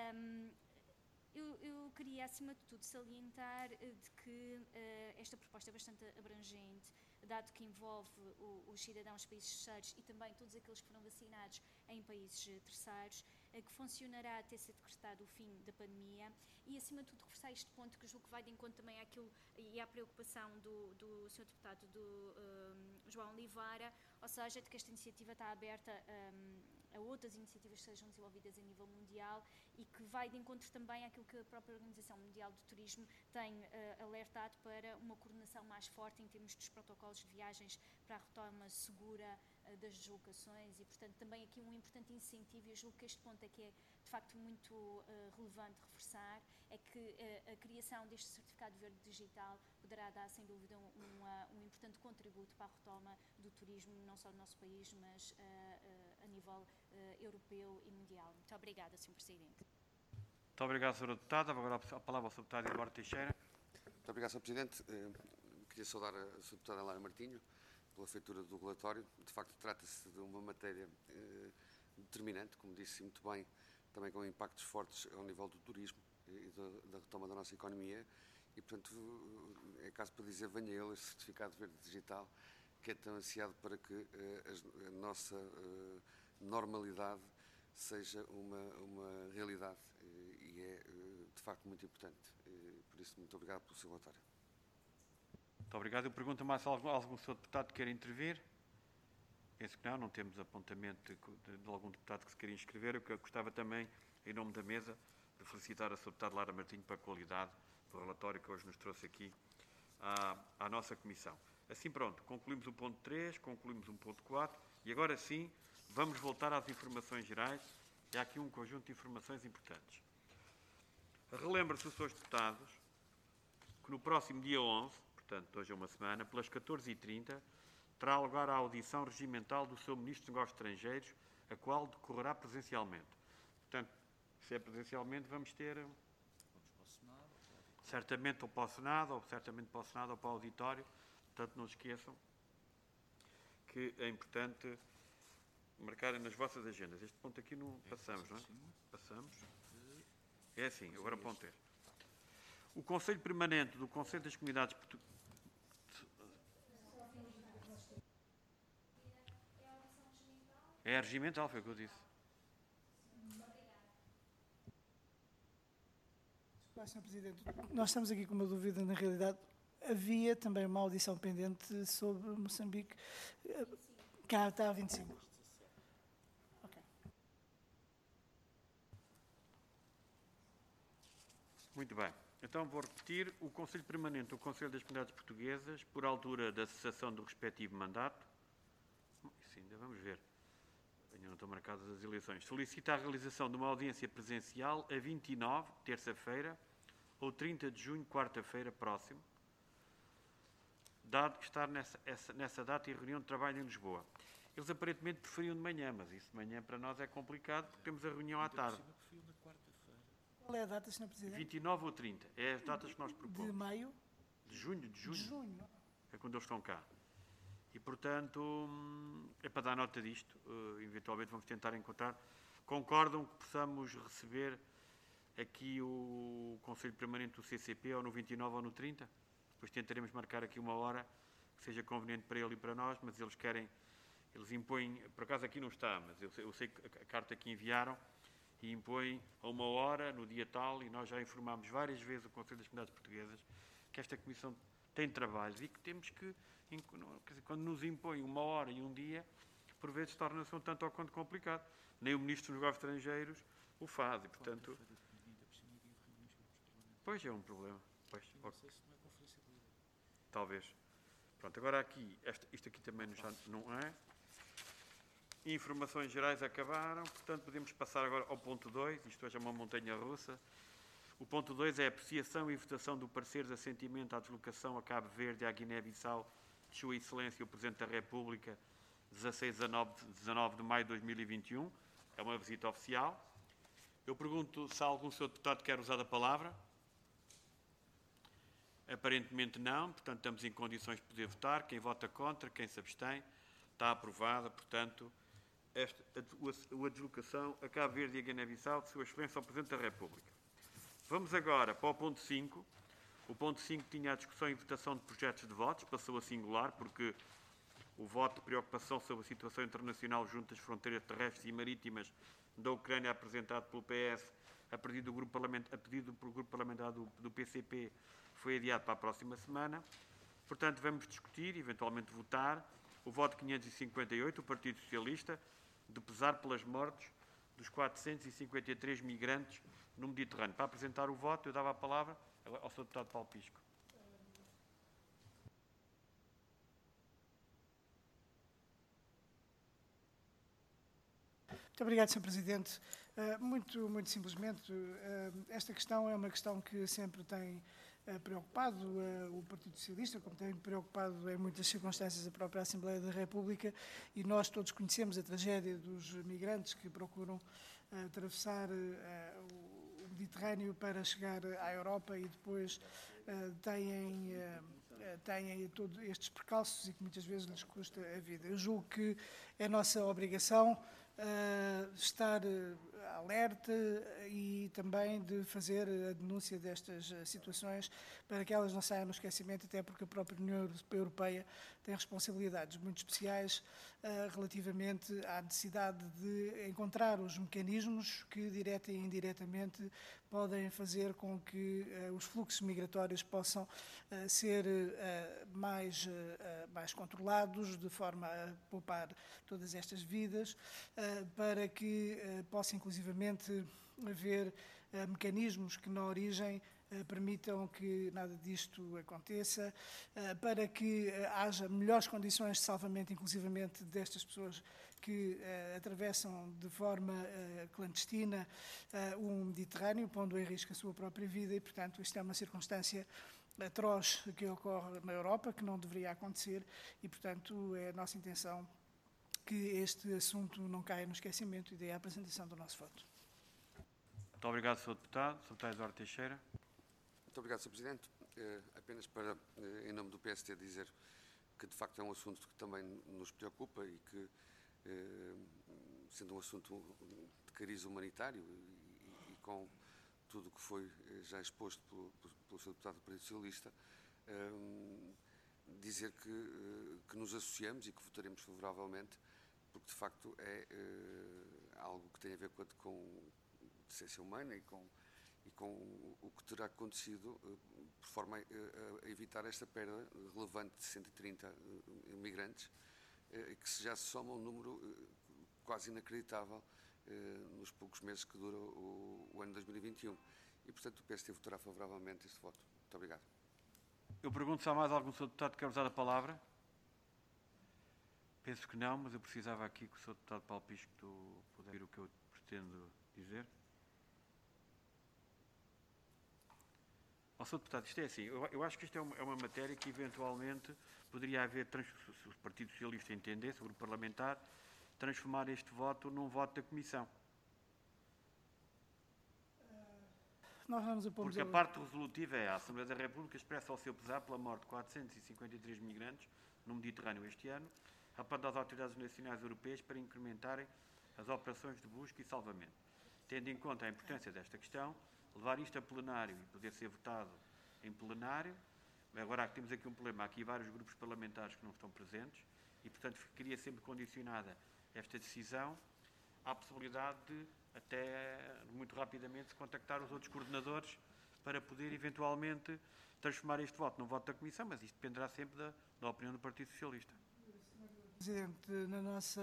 Speaker 9: Eu queria, acima de tudo, salientar de que esta proposta é bastante abrangente, dado que envolve os cidadãos de países terceiros e também todos aqueles que foram vacinados em países terceiros, que funcionará até ser decretado o fim da pandemia e, acima de tudo, reforçar este ponto que julgo que vai de encontro também àquilo e à preocupação do Sr. Deputado João Oliveira, ou seja, de que esta iniciativa está aberta a outras iniciativas que sejam desenvolvidas a nível mundial e que vai de encontro também àquilo que a própria Organização Mundial do Turismo tem alertado para uma coordenação mais forte em termos dos protocolos de viagens para a retoma segura das deslocações e, portanto, também aqui um importante incentivo, e eu julgo que este ponto é que é, de facto, muito relevante reforçar, é que a criação deste certificado verde digital poderá dar, sem dúvida, um importante contributo para a retoma do turismo, não só no nosso país, mas a nível europeu e mundial. Muito obrigada, Sr. Presidente.
Speaker 1: Muito obrigado, Sra. Deputada. Agora a palavra ao Sr. Deputado Eduardo Teixeira.
Speaker 11: Muito obrigado, Sr. Presidente. Queria saudar a Sra. Deputada Lara Martinho pela feitura do relatório. De facto, trata-se de uma matéria determinante, como disse muito bem, também com impactos fortes ao nível do turismo e da retoma da nossa economia. E, portanto, é caso para dizer, venha ele, este certificado verde digital, que é tão ansiado para que a nossa normalidade seja uma realidade e é, de facto, muito importante. Por isso, muito obrigado pelo seu relatório.
Speaker 1: Muito obrigado. Eu pergunto mais se algum Sr. Deputado quer intervir. Penso que não temos apontamento de algum deputado que se queira inscrever. Eu gostava também, em nome da mesa, de felicitar a Sra. Deputada Lara Martinho pela qualidade do relatório que hoje nos trouxe aqui à nossa Comissão. Assim, pronto, concluímos o ponto 3, concluímos o ponto 4 e agora sim vamos voltar às informações gerais. E há aqui um conjunto de informações importantes. Relembro-se os Srs. Deputados que no próximo dia 11, portanto, hoje é uma semana, pelas 14h30, terá lugar a audição regimental do Sr. Ministro dos Negócios Estrangeiros, a qual decorrerá presencialmente. Portanto, se é presencialmente, vamos ter certamente ou para o Senado, ou certamente para o Senado ou para o auditório. Portanto, não esqueçam que é importante marcarem nas vossas agendas. Este ponto aqui não passamos, não é? Passamos. É assim, agora ponto é. O Conselho Permanente do Conselho das Comunidades Portuguesas. É regimental, foi o que eu disse.
Speaker 5: Sr. Presidente, nós estamos aqui com uma dúvida, na realidade. Havia também uma audição pendente sobre Moçambique, cá está a 25. Okay.
Speaker 1: Muito bem. Então vou repetir. O Conselho Permanente do Conselho das Comunidades Portuguesas, por altura da cessação do respectivo mandato, isso ainda vamos ver, ainda não estão marcadas as eleições, solicita a realização de uma audiência presencial a 29, terça-feira, ou 30 de junho, quarta-feira, próximo, dado que estar nessa data e reunião de trabalho em Lisboa. Eles aparentemente preferiam de manhã, mas isso de manhã para nós é complicado porque temos a reunião à tarde.
Speaker 5: Qual é a data, Sr. Presidente?
Speaker 1: 29 ou 30. É as datas que nós propomos.
Speaker 5: De maio?
Speaker 1: De junho.
Speaker 5: De junho.
Speaker 1: É quando eles estão cá. E, portanto, é para dar nota disto. Eventualmente vamos tentar encontrar. Concordam que possamos receber aqui o Conselho Permanente do CCP ou no 29 ou no 30? Depois tentaremos marcar aqui uma hora que seja conveniente para ele e para nós, mas eles impõem, por acaso aqui não está, mas eu sei que a carta que enviaram e impõem a uma hora, no dia tal, e nós já informámos várias vezes o Conselho das Comunidades Portuguesas que esta Comissão tem trabalhos e que temos que, quer dizer, quando nos impõem uma hora e um dia, por vezes torna-se um tanto ou quanto complicado. Nem o Ministro dos Negócios Estrangeiros o faz e, portanto... Pois é um problema. Pois, okay. Talvez. Pronto, agora aqui, isto aqui também já não é. Informações gerais acabaram, portanto podemos passar agora ao ponto 2, isto hoje é uma montanha russa. O ponto 2 é a apreciação e votação do parecer de assentimento à deslocação a Cabo Verde e à Guiné-Bissau de Sua Excelência o Presidente da República, 16 a 19 de maio de 2021. É uma visita oficial. Eu pergunto se algum senhor deputado quer usar a palavra. Aparentemente não, portanto estamos em condições de poder votar. Quem vota contra, quem se abstém, está aprovada, portanto, a deslocação a Cabo Verde e a Guiné-Bissau de Sua Excelência ao Presidente da República. Vamos agora para o ponto 5. O ponto 5 tinha a discussão e votação de projetos de votos, passou a singular, porque o voto de preocupação sobre a situação internacional junto às fronteiras terrestres e marítimas da Ucrânia apresentado pelo PS, a pedido do grupo parlamentar do PCP, foi adiado para a próxima semana. Portanto, vamos discutir, eventualmente votar, o voto 558, o Partido Socialista, de pesar pelas mortes dos 453 migrantes no Mediterrâneo. Para apresentar o voto, eu dava a palavra ao Sr. Deputado Paulo Pisco.
Speaker 5: Muito obrigado, Sr. Presidente. Muito simplesmente, esta questão é uma questão que sempre tem preocupado o Partido Socialista, como tem preocupado em muitas circunstâncias a própria Assembleia da República, e nós todos conhecemos a tragédia dos migrantes que procuram atravessar o Mediterrâneo para chegar à Europa e depois têm todos estes percalços e que muitas vezes lhes custa a vida. Eu julgo que é nossa obrigação estar alerta e também de fazer a denúncia destas situações para que elas não saiam no esquecimento, até porque a própria União Europeia tem responsabilidades muito especiais relativamente à necessidade de encontrar os mecanismos que, direta e indiretamente, podem fazer com que os fluxos migratórios possam ser mais controlados, de forma a poupar todas estas vidas, para que possa inclusivamente haver mecanismos que na origem permitam que nada disto aconteça, para que haja melhores condições de salvamento, inclusivamente destas pessoas que atravessam de forma clandestina o Mediterrâneo, pondo em risco a sua própria vida e, portanto, isto é uma circunstância atroz que ocorre na Europa, que não deveria acontecer e, portanto, é a nossa intenção que este assunto não caia no esquecimento e dê a apresentação do nosso voto.
Speaker 1: Muito obrigado, Sr. Deputado. Sr. Deputado Eduardo Teixeira.
Speaker 11: Muito obrigado, Sr. Presidente. Apenas para, em nome do PST, dizer que, de facto, é um assunto que também nos preocupa e que, sendo um assunto de cariz humanitário e com tudo o que foi já exposto pelo Sr. Deputado do Partido Socialista, dizer que nos associamos e que votaremos favoravelmente, porque, de facto, é algo que tem a ver com decência humana e com o que terá acontecido, por forma a evitar esta perda relevante de 130 imigrantes, que já se soma um número quase inacreditável nos poucos meses que dura o ano 2021. E, portanto, o PST votará favoravelmente este voto. Muito obrigado.
Speaker 1: Eu pergunto se há mais algum Sr. Deputado que quer usar a palavra. Penso que não, mas eu precisava aqui que o Sr. Deputado Paulo Pisco pudesse ouvir o que eu pretendo dizer. Sr. Deputado, isto é assim, eu acho que isto é uma matéria que eventualmente poderia haver, se o Partido Socialista entendesse, o Grupo Parlamentar, transformar este voto num voto da Comissão.
Speaker 5: Nós não nos opomos.
Speaker 1: Porque a parte resolutiva é a Assembleia da República expressa o seu pesar pela morte de 453 migrantes no Mediterrâneo este ano, apelando às autoridades nacionais europeias para incrementarem as operações de busca e salvamento. Tendo em conta a importância desta questão, levar isto a plenário e poder ser votado em plenário, agora temos aqui um problema, há aqui vários grupos parlamentares que não estão presentes e, portanto, ficaria sempre condicionada esta decisão à possibilidade de, até muito rapidamente, contactar os outros coordenadores para poder, eventualmente, transformar este voto num voto da Comissão, mas isto dependerá sempre da opinião do Partido Socialista.
Speaker 5: Presidente, na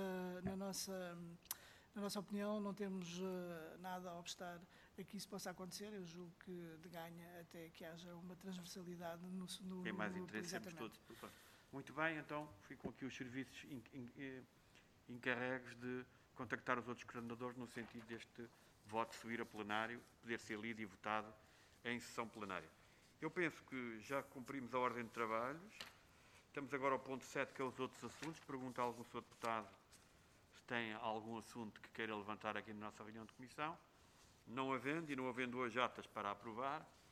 Speaker 5: nossa opinião, não temos nada a obstar a que isso possa acontecer. Eu julgo que de ganha até que haja uma transversalidade no
Speaker 1: Tem mais interesse, sempre todos. Muito bem, então ficam aqui os serviços encarregues de contactar os outros coordenadores no sentido deste voto subir a plenário, poder ser lido e votado em sessão plenária. Eu penso que já cumprimos a ordem de trabalhos. Estamos agora ao ponto 7, que é os outros assuntos. Pergunto a algum senhor deputado se tem algum assunto que queira levantar aqui na nossa reunião de comissão. Não havendo, e não havendo hoje atas para aprovar,